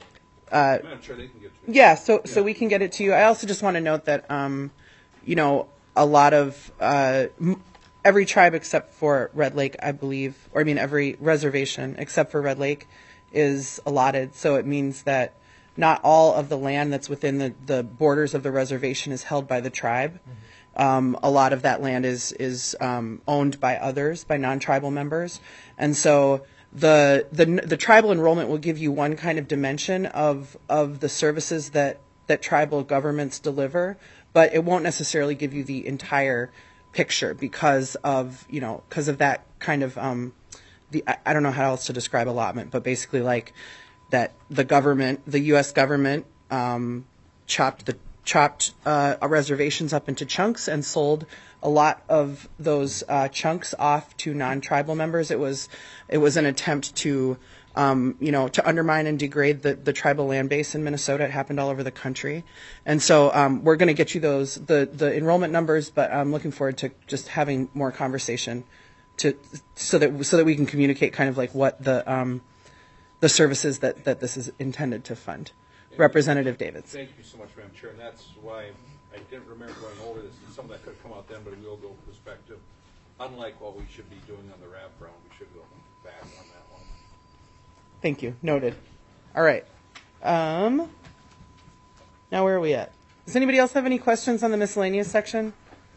Uh, I'm sure they can get to it. yeah. So so we can get it to you. I also just want to note that um, you know, a lot of uh, m- every tribe except for Red Lake, I believe, or I mean every reservation except for Red Lake is allotted. So it means that not all of the land that's within the, the borders of the reservation is held by the tribe. Mm-hmm. Um, a lot of that land is is um, owned by others, by non-tribal members. And so the, the the tribal enrollment will give you one kind of dimension of of the services that, that tribal governments deliver, but it won't necessarily give you the entire picture because of, you know, because of that kind of, um, the I, I don't know how else to describe allotment, but basically like that the government, the U S government, um, chopped the chopped uh, reservations up into chunks and sold a lot of those uh, chunks off to non-tribal members. It was it was an attempt to Um, you know, to undermine and degrade the, the tribal land base in Minnesota. It happened all over the country. And so um, we're going to get you those, the, the enrollment numbers, but I'm looking forward to just having more conversation to so that so that we can communicate kind of like what the um, the services that, that this is intended to fund. And Representative Davids. Thank you so much, Madam Chair. And that's why I didn't remember going over this. Some of that could come out then, but we'll go perspective. Unlike what we should be doing on the wrap round, we should go back on that one. Thank you. Noted. All right. Um, now where are we at? Does anybody else have any questions on the miscellaneous section?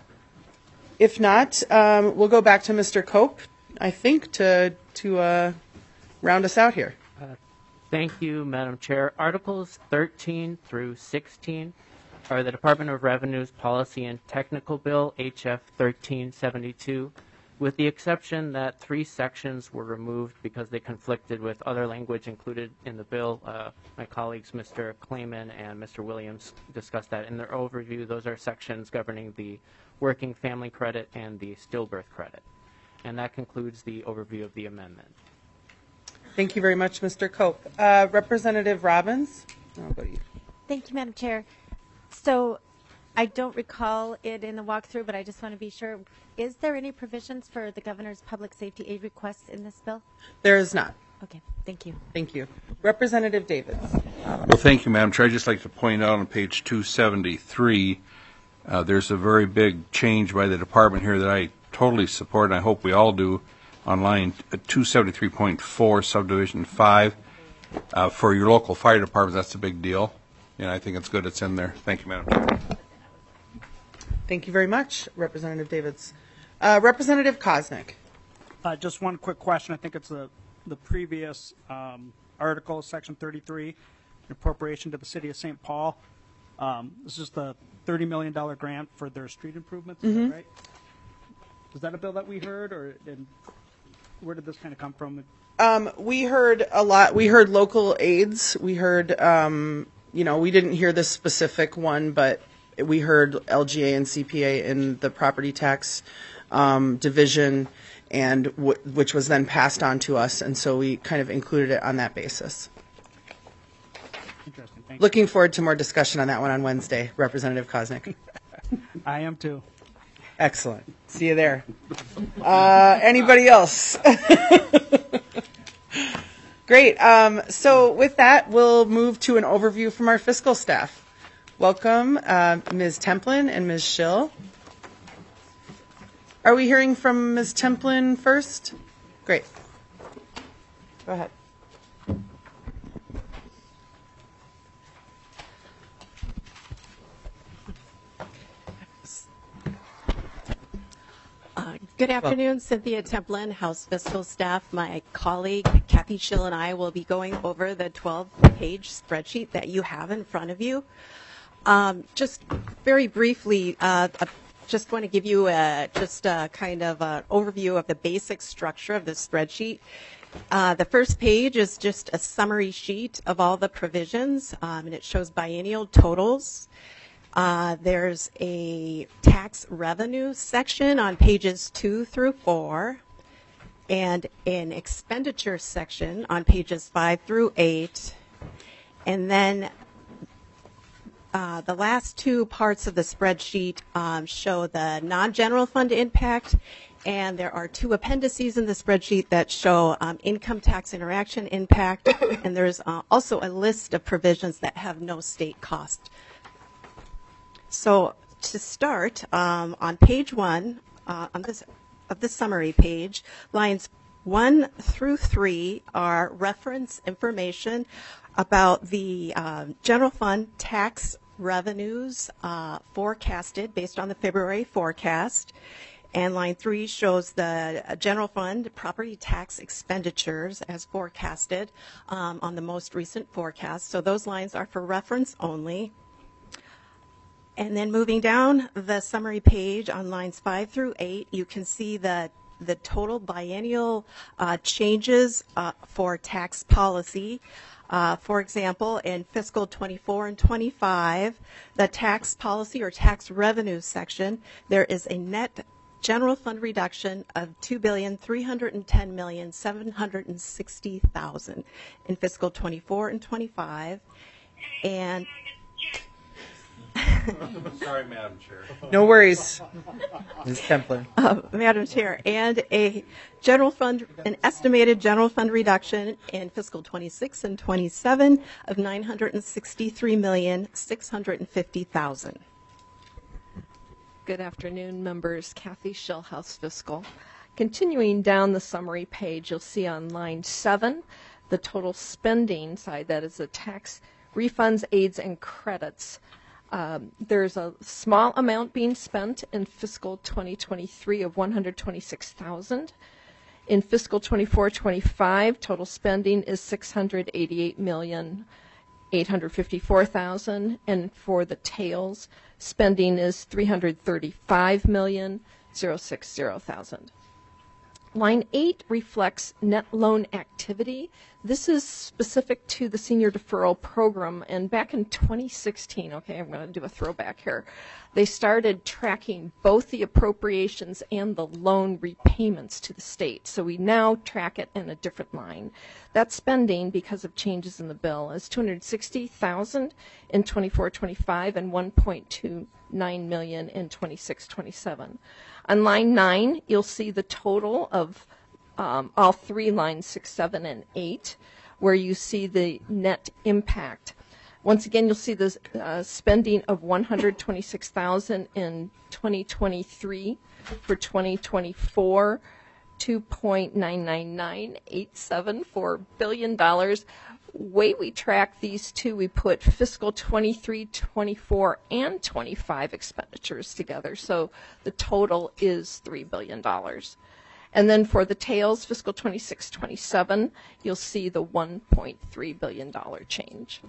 If not, um, we'll go back to Mister Cope, I think, to to uh, round us out here. Uh, thank you, Madam Chair. Articles thirteen through sixteen are the Department of Revenue's Policy and Technical Bill, H F thirteen seventy-two. With the exception that three sections were removed because they conflicted with other language included in the bill. Uh, my colleagues, Mister Clayman and Mister Williams, discussed that in their overview. Those are sections governing the working family credit and the stillbirth credit. And that concludes the overview of the amendment. Thank you very much, Mister Cope. Uh, Representative Robbins? I'll go to you. Thank you, Madam Chair. So I don't recall it in the walkthrough, but I just want to be sure. Is there any provisions for the governor's public safety aid requests in this bill? There is not. Okay, thank you. Thank you. Representative Davids. Well, thank you, Madam Chair. I'd just like to point out on page two seventy-three, uh, there's a very big change by the department here that I totally support, and I hope we all do, on line two seventy-three point four, subdivision five. Uh, for your local fire departments, that's a big deal, and I think it's good it's in there. Thank you, Madam Chair. Thank you very much, Representative Davids. Uh, Representative Koznick. Uh, just one quick question. I think it's the, the previous um, article, section thirty-three, appropriation to the city of Saint Paul. Um, this is the thirty million dollars grant for their street improvements, is that right? Is that a bill that we heard, or and where did this kind of come from? Um, we heard a lot. We heard local aids. We heard, um, you know, we didn't hear this specific one, but we heard L G A and C P A in the property tax um, division, and w- which was then passed on to us, and so we kind of included it on that basis. Interesting. Thank Looking forward to more discussion on that one on Wednesday, Representative Koznick. you. I am too. Excellent. See you there. Uh, anybody else? Great. Um, so with that, we'll move to an overview from our fiscal staff. Welcome, uh, Miz Templin and Miz Schill. Are we hearing from Miz Templin first? Great. Go ahead. Good afternoon, Cynthia Templin, House Fiscal Staff. My colleague Kathy Schill and I will be going over the twelve-page spreadsheet that you have in front of you. Um, just very briefly, uh, I just want to give you a, just a kind of an overview of the basic structure of the spreadsheet. Uh, the first page is just a summary sheet of all the provisions, um, and it shows biennial totals. Uh, there's a tax revenue section on pages two through four, and an expenditure section on pages five through eight. And then uh, the last two parts of the spreadsheet um, show the non-general fund impact, and there are two appendices in the spreadsheet that show um, income tax interaction impact, and there's uh, also a list of provisions that have no state cost. So to start, um, on page one, uh, on this of the summary page, lines one through three are reference information about the uh, general fund tax revenues uh, forecasted based on the February forecast. And line three shows the uh, general fund property tax expenditures as forecasted um, on the most recent forecast. So those lines are for reference only. And then moving down the summary page on lines five through eight, you can see the the total biennial uh, changes uh, for tax policy. Uh, for example, in fiscal twenty-four and twenty-five, the tax policy or tax revenue section, there is a net general fund reduction of two billion three hundred ten million seven hundred sixty thousand in fiscal twenty-four and twenty-five, and Sorry, Madam Chair. No worries, Miz Templin. Uh, Madam Chair, and a general fund, an estimated general fund reduction in fiscal twenty-six and twenty-seven of nine hundred sixty-three million six hundred fifty thousand. Good afternoon, members. Kathy Schill, House Fiscal. Continuing down the summary page, you'll see on line seven the total spending side, that is the tax refunds, aids, and credits. Um, there's a small amount being spent in fiscal twenty twenty-three of one hundred twenty-six thousand dollars. In fiscal twenty-four twenty-five, total spending is six hundred eighty-eight million eight hundred fifty-four thousand dollars, and for the tails, spending is three hundred thirty-five million sixty thousand dollars. Line eight reflects net loan activity. This is specific to the senior deferral program. And back in twenty sixteen, okay, I'm going to do a throwback here, they started tracking both the appropriations and the loan repayments to the state. So we now track it in a different line. That spending, because of changes in the bill, is two hundred sixty thousand dollars in twenty-four twenty-five and one point two nine million dollars in twenty-six twenty-seven. On line nine, you'll see the total of um, all three lines, six, seven, and eight, where you see the net impact. Once again, you'll see the uh, spending of one hundred twenty-six thousand dollars in twenty twenty-three. For twenty twenty-four, two point nine nine nine eight seven four billion dollars. Way we track these two, we put fiscal twenty-three, twenty-four, and twenty-five expenditures together. So the total is three billion dollars. And then for the tails, fiscal twenty-six, twenty-seven, you'll see the one point three billion dollars change.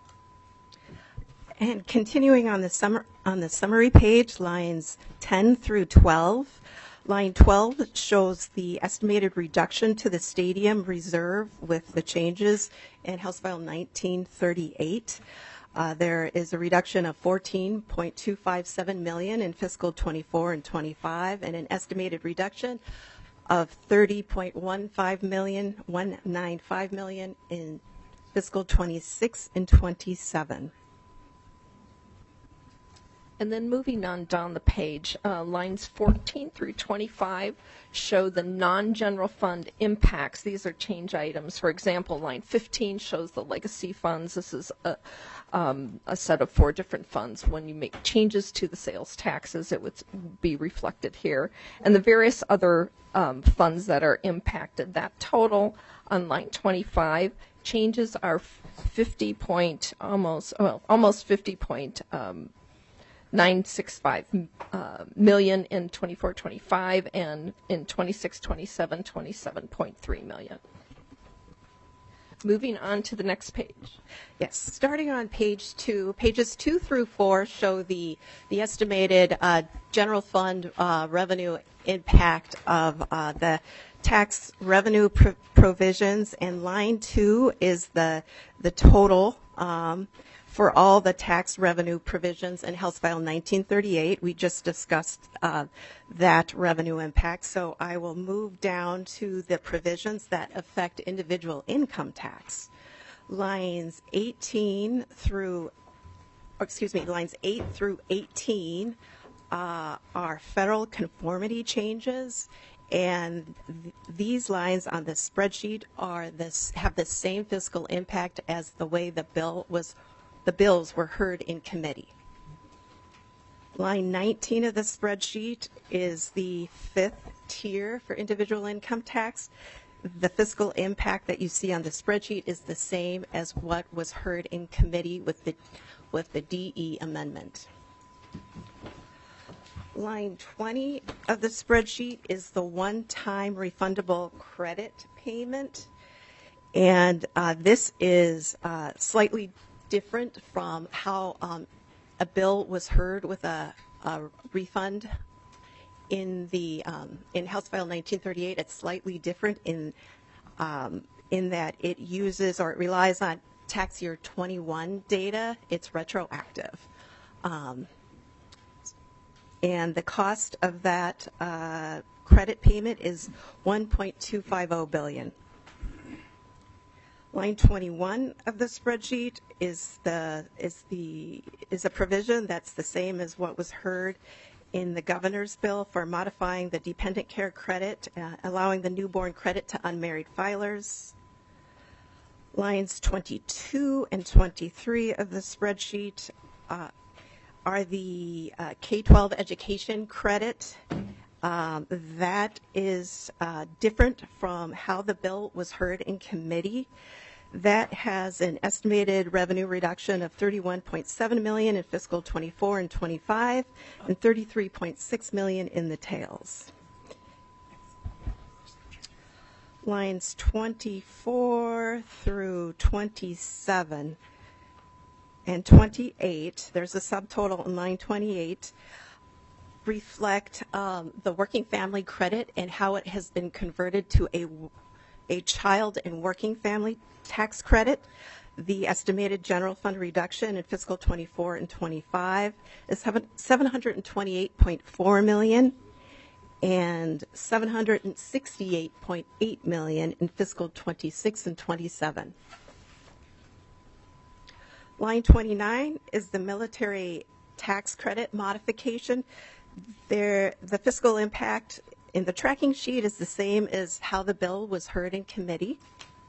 And continuing on the summer on the summary page, lines ten through twelve. Line twelve shows the estimated reduction to the stadium reserve with the changes in House File nineteen thirty-eight. Uh, there is a reduction of fourteen point two five seven million dollars in fiscal twenty-four and twenty-five, and an estimated reduction of thirty point one five million dollars, one ninety-five million dollars in fiscal twenty-six and twenty-seven. And then moving on down the page, uh, lines fourteen through twenty-five show the non-general fund impacts. These are change items. For example, line fifteen shows the legacy funds. This is a, um, a set of four different funds. When you make changes to the sales taxes, it would be reflected here. And the various other um, funds that are impacted. That total on line twenty-five, changes are fifty point, almost, well, almost fifty point, um, nine six five uh, million in twenty-four twenty-five, and in twenty-six twenty-seven, twenty-seven point three million. Moving on to the next page. Yes, starting on page two, pages two through four show the the estimated uh, general fund uh, revenue impact of uh, the tax revenue pr- provisions, and line two is the the total um, for all the tax revenue provisions in House File nineteen thirty-eight. We just discussed uh, that revenue impact, so I will move down to the provisions that affect individual income tax. Lines eighteen through, or excuse me, lines eight through eighteen uh, are federal conformity changes, and th- these lines on the spreadsheet are this have the same fiscal impact as the way the bill was the bills were heard in committee. Line nineteen of the spreadsheet is the fifth tier for individual income tax. The fiscal impact that you see on the spreadsheet is the same as what was heard in committee with the with the D E amendment. Line twenty of the spreadsheet is the one-time refundable credit payment, and uh, this is uh, slightly different from how um, a bill was heard with a, a refund in the um, in House File nineteen thirty-eight. It's slightly different in um, in that it uses or it relies on tax year twenty-one data. It's retroactive, um, and the cost of that uh, credit payment is one point two five zero billion dollars. Line twenty-one of the spreadsheet is the is the is a provision that's the same as what was heard in the governor's bill for modifying the dependent care credit, uh, allowing the newborn credit to unmarried filers. Lines twenty-two and twenty-three of the spreadsheet uh, are the uh, K twelve education credit. Um, that is uh, different from how the bill was heard in committee. That has an estimated revenue reduction of thirty-one point seven million dollars in fiscal twenty-four and twenty-five, and thirty-three point six million dollars in the tails. Lines twenty-four through twenty-seven and twenty-eight, there's a subtotal in line twenty-eight, reflect um, the working family credit and how it has been converted to a, a child and working family tax credit. The estimated general fund reduction in fiscal twenty-four and twenty-five is seven hundred twenty-eight point four million dollars and seven hundred sixty-eight point eight million dollars in fiscal twenty-six and twenty-seven. Line twenty-nine is the military tax credit modification. There, the fiscal impact in the tracking sheet is the same as how the bill was heard in committee.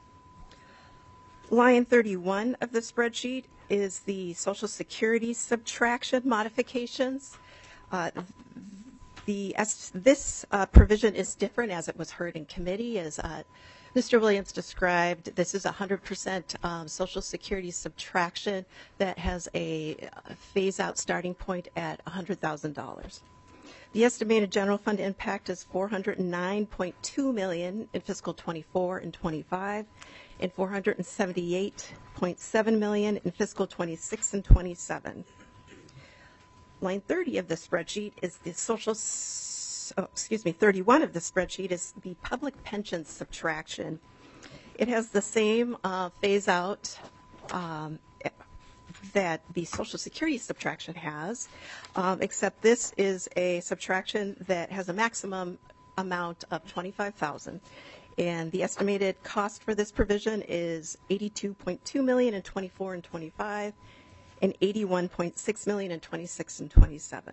Line thirty-one of the spreadsheet is the Social Security subtraction modifications. Uh, the this uh, provision is different as it was heard in committee. As uh, Mister Williams described, this is a one hundred percent um, Social Security subtraction that has a phase-out starting point at one hundred thousand dollars. The estimated general fund impact is four hundred nine point two million dollars in fiscal twenty-four and twenty-five, and four hundred seventy-eight point seven million dollars in fiscal twenty-six and twenty-seven. Line thirty of the spreadsheet is the social, oh, excuse me, thirty-one of the spreadsheet is the public pension subtraction. It has the same uh, phase out um, that the Social Security subtraction has, um, except this is a subtraction that has a maximum amount of twenty-five thousand dollars. And the estimated cost for this provision is eighty-two point two million dollars in twenty-four and twenty-five, and eighty-one point six million dollars in twenty-six and twenty-seven.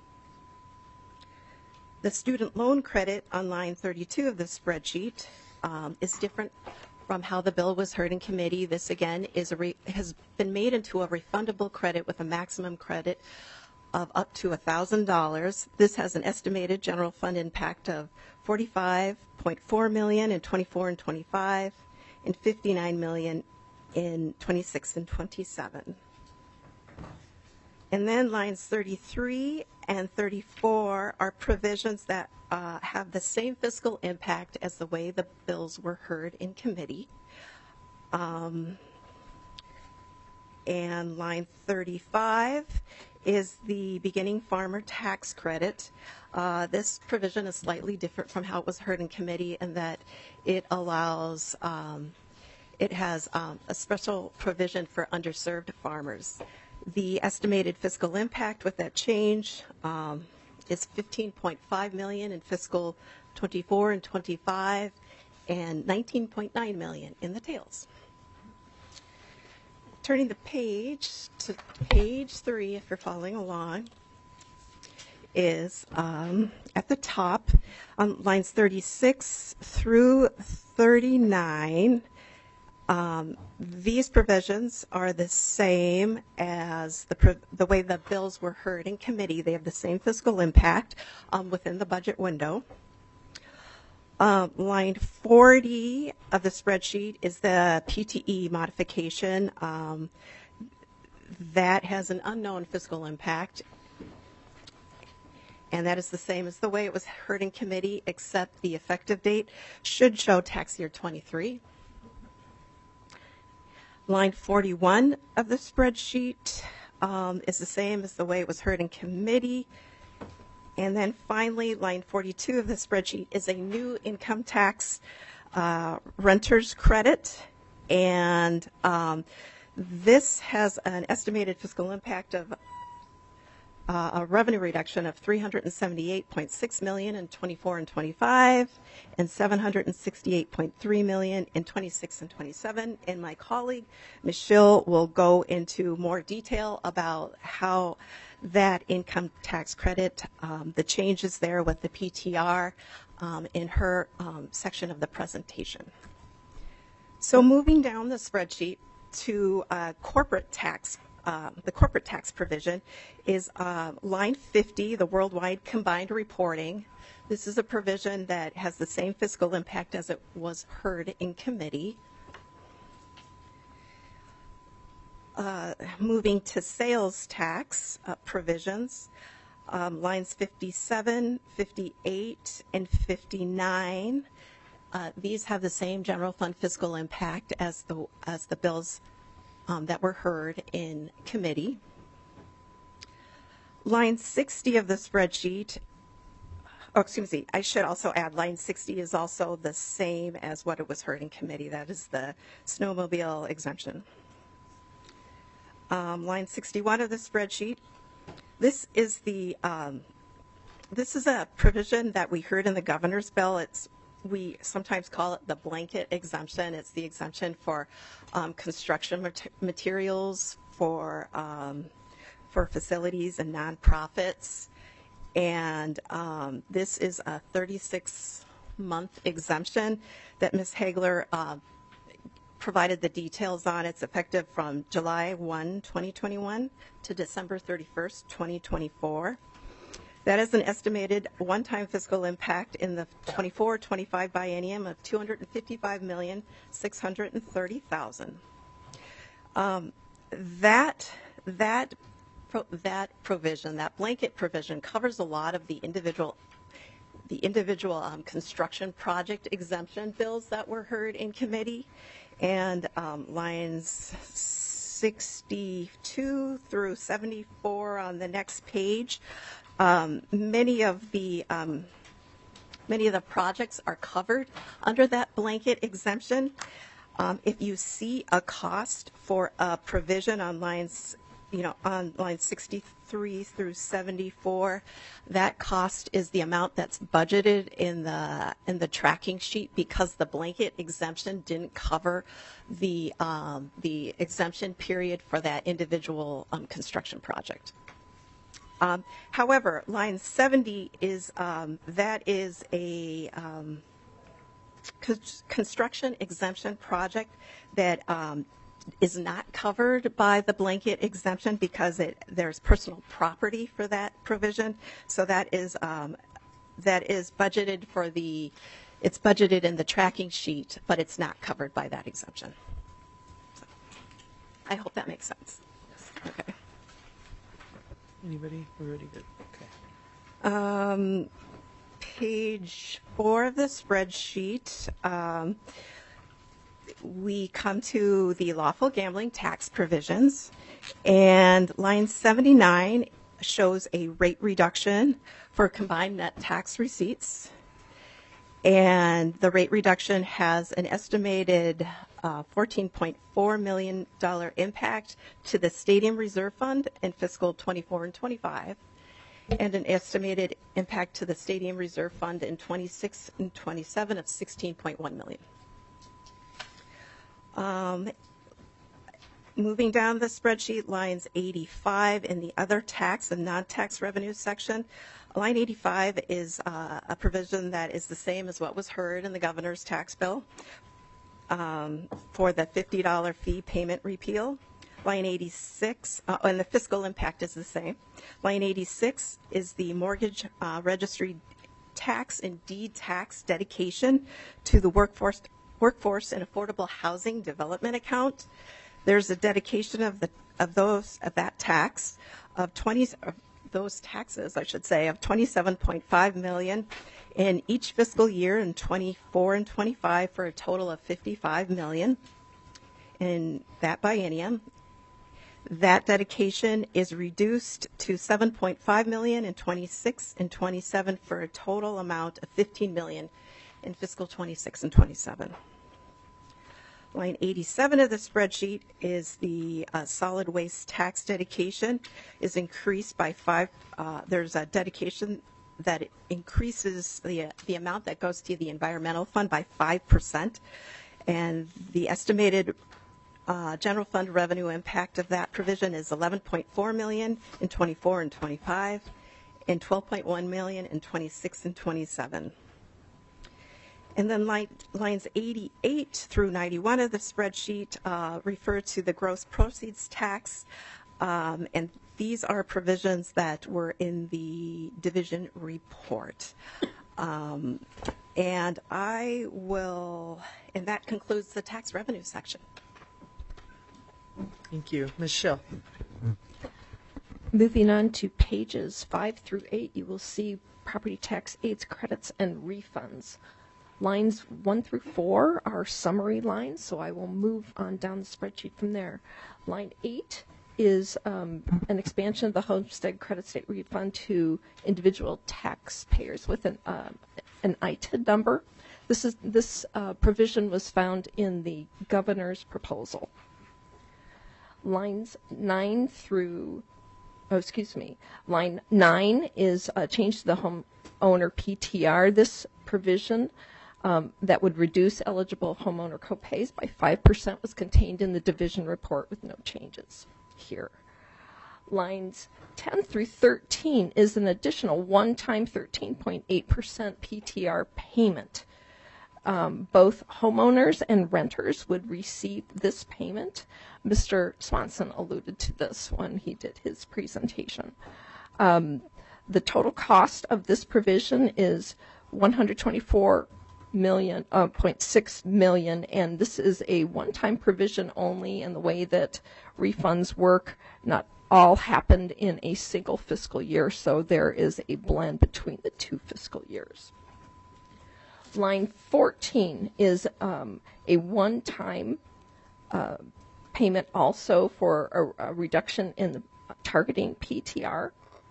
The student loan credit on line thirty-two of the spreadsheet um, is different from how the bill was heard in committee. This again is a re has been made into a refundable credit with a maximum credit of up to one thousand dollars. This has an estimated general fund impact of forty-five point four million dollars in twenty-four and twenty-five, and fifty-nine million dollars in twenty-six and twenty-seven. And then lines thirty-three and thirty-four are provisions that uh, have the same fiscal impact as the way the bills were heard in committee. Um, and line thirty-five is the beginning farmer tax credit. Uh, this provision is slightly different from how it was heard in committee in that it allows, um, it has um, a special provision for underserved farmers. The estimated fiscal impact with that change um, is fifteen point five million dollars in fiscal twenty-four and twenty-five, and nineteen point nine million dollars in the tails. Turning the page to page three, if you're following along, is um, at the top on lines thirty-six through thirty-nine. Um, these provisions are the same as the, pro the way the bills were heard in committee. They have the same fiscal impact um, within the budget window. Uh, line forty of the spreadsheet is the P T E modification. Um, that has an unknown fiscal impact, and that is the same as the way it was heard in committee, except the effective date should show tax year twenty-three. Line forty-one of the spreadsheet um, is the same as the way it was heard in committee. And then finally, line forty-two of the spreadsheet is a new income tax uh, renter's credit. And um, this has an estimated fiscal impact of uh, a revenue reduction of three hundred seventy-eight point six million dollars in twenty-four and twenty-five, and seven hundred sixty-eight point three million dollars in twenty-six and twenty-seven. And my colleague, Michelle, will go into more detail about how that income tax credit, um, the changes there with the P T R um, in her um, section of the presentation. So moving down the spreadsheet to uh, corporate tax, uh, the corporate tax provision is uh, line fifty, the worldwide combined reporting. This is a provision that has the same fiscal impact as it was heard in committee. Uh, moving to sales tax uh, provisions, um, lines fifty-seven, fifty-eight, and fifty-nine. Uh, these have the same general fund fiscal impact as the as the bills um, that were heard in committee. line sixty of the spreadsheet, oh, excuse me, I should also add line sixty is also the same as what it was heard in committee. That is the snowmobile exemption. Um, line sixty-one of the spreadsheet, this is the, um, this is a provision that we heard in the governor's bill. It's, we sometimes call it the blanket exemption. It's the exemption for um, construction mat- materials, for um, for facilities and nonprofits. And um, this is a thirty-six month exemption that Miz Hagler uh, provided the details on. It's effective from July first, twenty twenty-one to December thirty-first, twenty twenty-four. That is an estimated one-time fiscal impact in the twenty-four twenty-five biennium of two hundred fifty-five million, six hundred thirty thousand dollars. Um, that, that, pro- that provision, that blanket provision covers a lot of the individual the individual um, construction project exemption bills that were heard in committee. And um, lines sixty-two through seventy-four on the next page, um, many of the um, many of the projects are covered under that blanket exemption. Um, if you see a cost for a provision on lines, you know, on line sixty-three through seventy-four, that cost is the amount that's budgeted in the in the tracking sheet, because the blanket exemption didn't cover the um, the exemption period for that individual um, construction project. Um, however, line seventy is um, that is a um, construction exemption project that um, is not covered by the blanket exemption because it, there's personal property for that provision. So that is um, that is budgeted for the, it's budgeted in the tracking sheet, but it's not covered by that exemption. So, I hope that makes sense. Okay. Anybody? We're already good. Okay. Um, page four of the spreadsheet. Um, we come to the lawful gambling tax provisions, and line seventy-nine shows a rate reduction for combined net tax receipts, and the rate reduction has an estimated uh, fourteen point four million dollars impact to the Stadium Reserve Fund in fiscal twenty-four and twenty-five, and an estimated impact to the Stadium Reserve Fund in twenty-six and twenty-seven of sixteen point one million dollars. Um, moving down the spreadsheet, lines eighty-five in the other tax and non-tax revenue section. Line eighty-five is uh, a provision that is the same as what was heard in the governor's tax bill um, for the fifty dollars fee payment repeal. Line eighty-six, uh, and the fiscal impact is the same. Line eighty-six is the mortgage uh, registry tax and deed tax dedication to the workforce Workforce and Affordable Housing Development Account. There's a dedication of the of those of that tax of twenty of those taxes, I should say, of twenty-seven point five million dollars in each fiscal year in twenty-four and twenty-five, for a total of fifty-five million dollars in that biennium. That dedication is reduced to seven point five million dollars in twenty-six and twenty-seven, for a total amount of fifteen million dollars in fiscal twenty-six and twenty-seven. Line eighty-seven of the spreadsheet is the uh, solid waste tax dedication is increased by five. Uh, there's a dedication that increases the uh, the amount that goes to the environmental fund by five percent, and the estimated uh, general fund revenue impact of that provision is eleven point four million dollars in twenty-four and twenty-five, and twelve point one million dollars in twenty-six and twenty-seven. And then line, lines eighty-eight through ninety-one of the spreadsheet uh, refer to the gross proceeds tax. Um, and these are provisions that were in the division report. Um, and I will, and that concludes the tax revenue section. Thank you. Miz Schill. Moving on to pages five through eight, you will see property tax aids, credits, and refunds. Lines one through four are summary lines, so I will move on down the spreadsheet from there. Line eight is um, an expansion of the homestead credit state refund to individual taxpayers with an, uh, an I T I D number. This is this uh, provision was found in the governor's proposal. Lines nine through, oh, excuse me, line nine is a change to the homeowner P T R. This provision um, that would reduce eligible homeowner copays by five percent was contained in the division report with no changes here. Lines ten through thirteen is an additional one-time thirteen point eight percent P T R payment. Um, both homeowners and renters would receive this payment. Mister Swanson alluded to this when he did his presentation. Um, the total cost of this provision is one hundred twenty-four million uh, point six million, and this is a one-time provision only. And the way that refunds work, not all happened in a single fiscal year, so there is a blend between the two fiscal years. Line fourteen is um, a one-time uh, payment also for a, a reduction in the targeting P T R.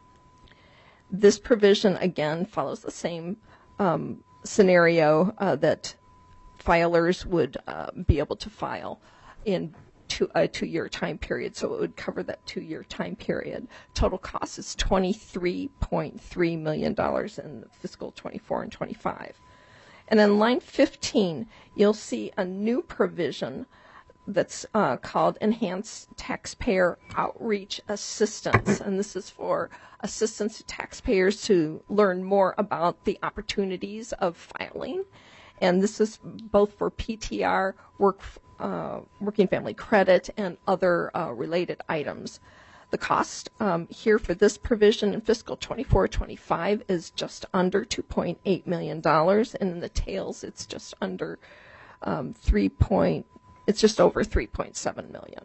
This provision again follows the same um, scenario uh, that filers would uh, be able to file in two, a two-year time period, so it would cover that two-year time period. Total cost is twenty-three point three million dollars in fiscal twenty-four and twenty-five. And then line fifteen, you'll see a new provision that's uh, called Enhanced Taxpayer Outreach Assistance. And this is for assistance to taxpayers to learn more about the opportunities of filing. And this is both for P T R, work, uh, working family credit, and other uh, related items. The cost um, here for this provision in fiscal twenty-four twenty-five is just under two point eight million dollars, and in the tails it's just under um, three point, it's just over three point seven million.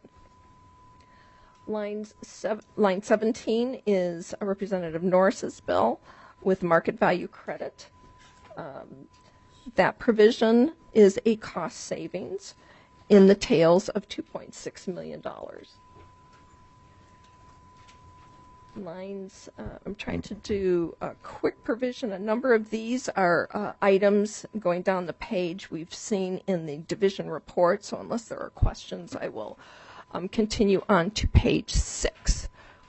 Lines seven, line seventeen is a Representative Norris's bill with market value credit. Um, that provision is a cost savings in the tails of two point six million dollars. Lines, uh, I'm trying to do a quick provision. A number of these are uh, items going down the page we've seen in the division report, so unless there are questions, I will um, continue on to page six.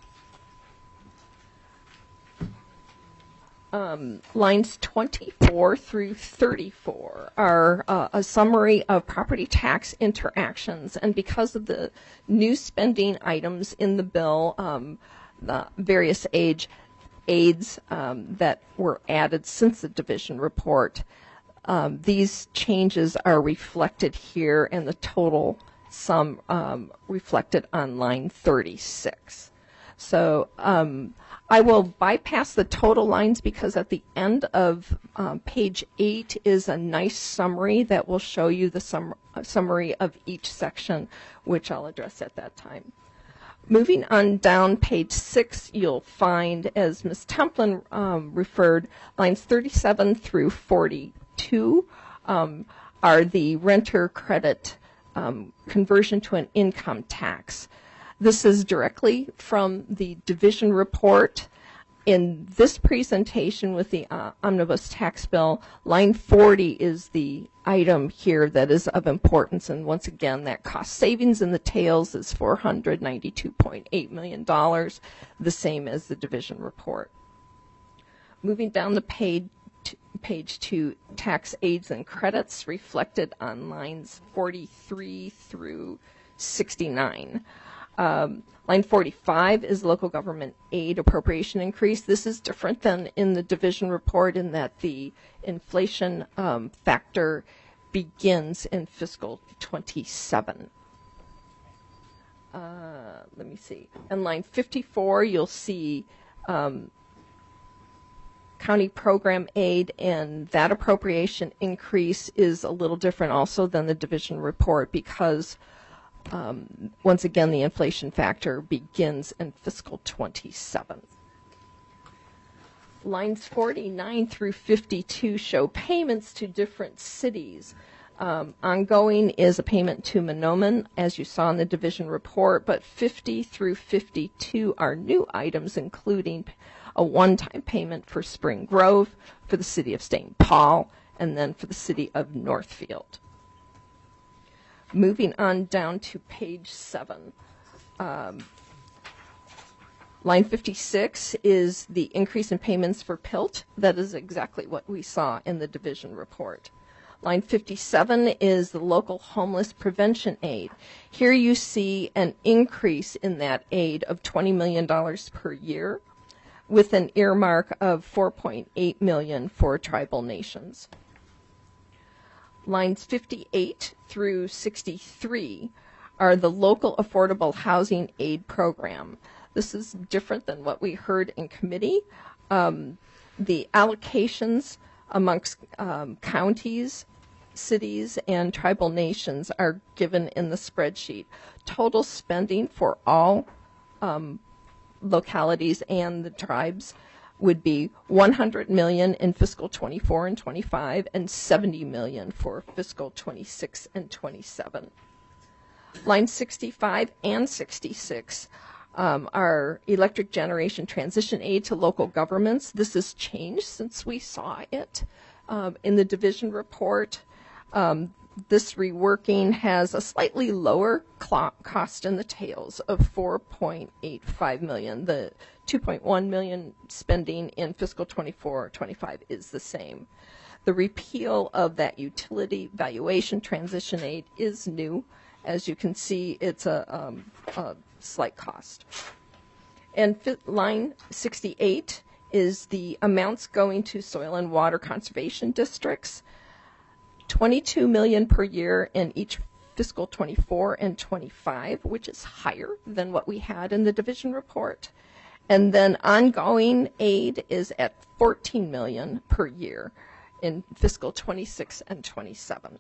Um, lines twenty-four through thirty-four are uh, a summary of property tax interactions, and because of the new spending items in the bill, um, the various age aids um, that were added since the division report, um, these changes are reflected here, and the total sum um, reflected on line thirty-six. So um, I will bypass the total lines because at the end of um, page eight is a nice summary that will show you the sum- summary of each section, which I'll address at that time. Moving on down page six, you'll find, as Miz Templin um, referred, lines thirty-seven through forty-two um, are the renter credit um, conversion to an income tax. This is directly from the division report. In this presentation with the uh, omnibus tax bill, line forty is the item here that is of importance, and once again, that cost savings in the tails is four hundred ninety-two point eight million dollars, the same as the division report. Moving down the page, page to tax aids and credits reflected on lines forty-three through sixty-nine. Um, line forty-five is local government aid appropriation increase. This is different than in the division report in that the inflation um, factor begins in fiscal twenty-seven. Uh, let me see. And line fifty-four, you'll see um, county program aid, and that appropriation increase is a little different also than the division report because Um, once again, the inflation factor begins in fiscal twenty-seven. Lines forty-nine through fifty-two show payments to different cities. Um, ongoing is a payment to Monoman, as you saw in the division report, but fifty through fifty-two are new items, including a one-time payment for Spring Grove, for the city of Saint Paul, and then for the city of Northfield. Moving on down to page seven. Um, line fifty-six is the increase in payments for P I L T. That is exactly what we saw in the division report. Line fifty-seven is the local homeless prevention aid. Here you see an increase in that aid of twenty million dollars per year, with an earmark of four point eight million dollars for tribal nations. Lines fifty-eight through sixty-three are the local affordable housing aid program. This is different than what we heard in committee. Um, the allocations amongst um, counties, cities, and tribal nations are given in the spreadsheet. Total spending for all um, localities and the tribes would be one hundred million dollars in fiscal twenty-four and twenty-five and seventy million dollars for fiscal twenty-six and twenty-seven. Line sixty-five and sixty-six um, are electric generation transition aid to local governments. This has changed since we saw it um, in the division report. Um, this reworking has a slightly lower cl- cost in the tails of four point eight five million dollars. The two point one million dollars spending in fiscal twenty-four twenty-five is the same. The repeal of that utility valuation transition aid is new. As you can see, it's a, um, a slight cost. And fi- line sixty-eight is the amounts going to soil and water conservation districts. twenty-two million dollars per year in each fiscal twenty-four and twenty-five, which is higher than what we had in the division report. And then ongoing aid is at fourteen million dollars per year in fiscal twenty-six and twenty-seven.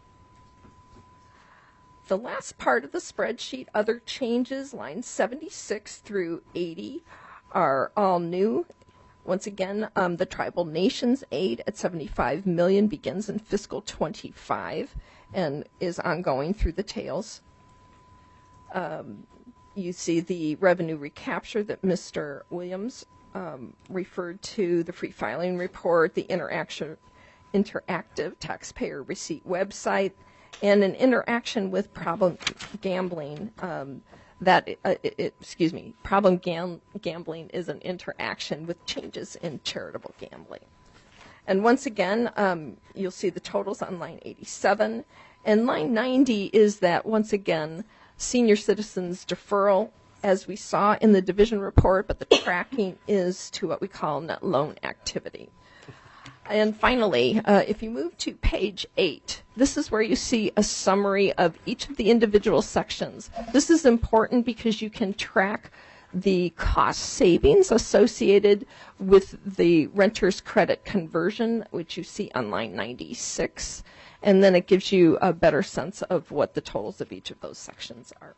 The last part of the spreadsheet, other changes, lines seventy-six through eighty, are all new. Once again, um, the tribal nations aid at seventy-five million dollars begins in fiscal twenty-five and is ongoing through the tails. Um, you see the revenue recapture that Mister Williams um, referred to, the free filing report, the interaction, interactive taxpayer receipt website, and an interaction with problem gambling. Um, that uh, it, it, excuse me, problem gam- gambling is an interaction with changes in charitable gambling. And once again, um, you'll see the totals on line eighty-seven, and line ninety is that once again senior citizens deferral, as we saw in the division report, but the tracking is to what we call net loan activity. And finally, uh, if you move to page eight, this is where you see a summary of each of the individual sections. This is important because you can track the cost savings associated with the renter's credit conversion, which you see on line ninety-six, and then it gives you a better sense of what the totals of each of those sections are.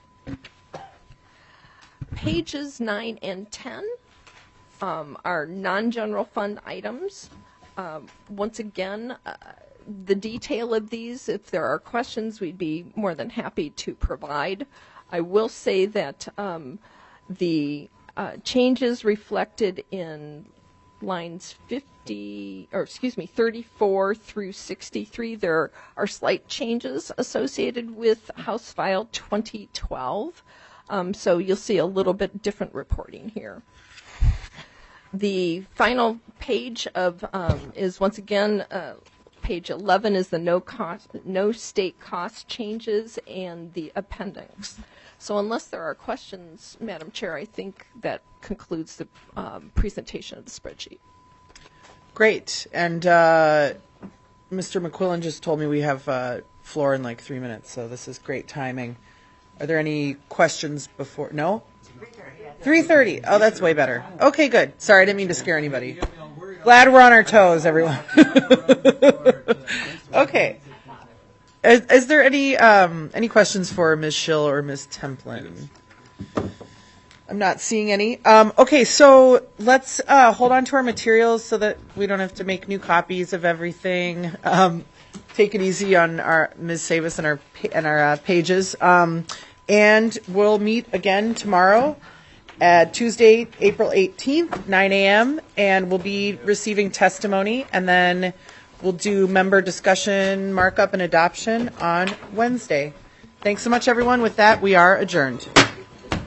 Pages nine and ten um, are non-general fund items. Um, once again, uh, the detail of these, if there are questions, we'd be more than happy to provide. I will say that um, the uh, changes reflected in lines fifty, or excuse me, thirty-four through sixty-three, there are slight changes associated with House File twenty twelve. Um, so you'll see a little bit different reporting here. The final page of um, is once again uh, page eleven is the no cost, no state cost changes and the appendix. So unless there are questions, Madam Chair, I think that concludes the um, presentation of the spreadsheet. Great. And uh, Mister McQuillan just told me we have uh, floor in like three minutes, so this is great timing. Are there any questions before? No? three thirty. Oh, that's way better. Okay, good. Sorry, I didn't mean to scare anybody. Glad we're on our toes, everyone. Okay. Is, is there any um, any questions for Miz Schill or Miz Templin? I'm not seeing any. Um, okay, so let's uh, hold on to our materials so that we don't have to make new copies of everything. Um, take it easy on our Miz Savis and our pa- and our uh, pages. Um, and we'll meet again tomorrow at Tuesday, April eighteenth, nine a.m. And we'll be receiving testimony, and then we'll do member discussion, markup, and adoption on Wednesday. Thanks so much, everyone. With that, we are adjourned.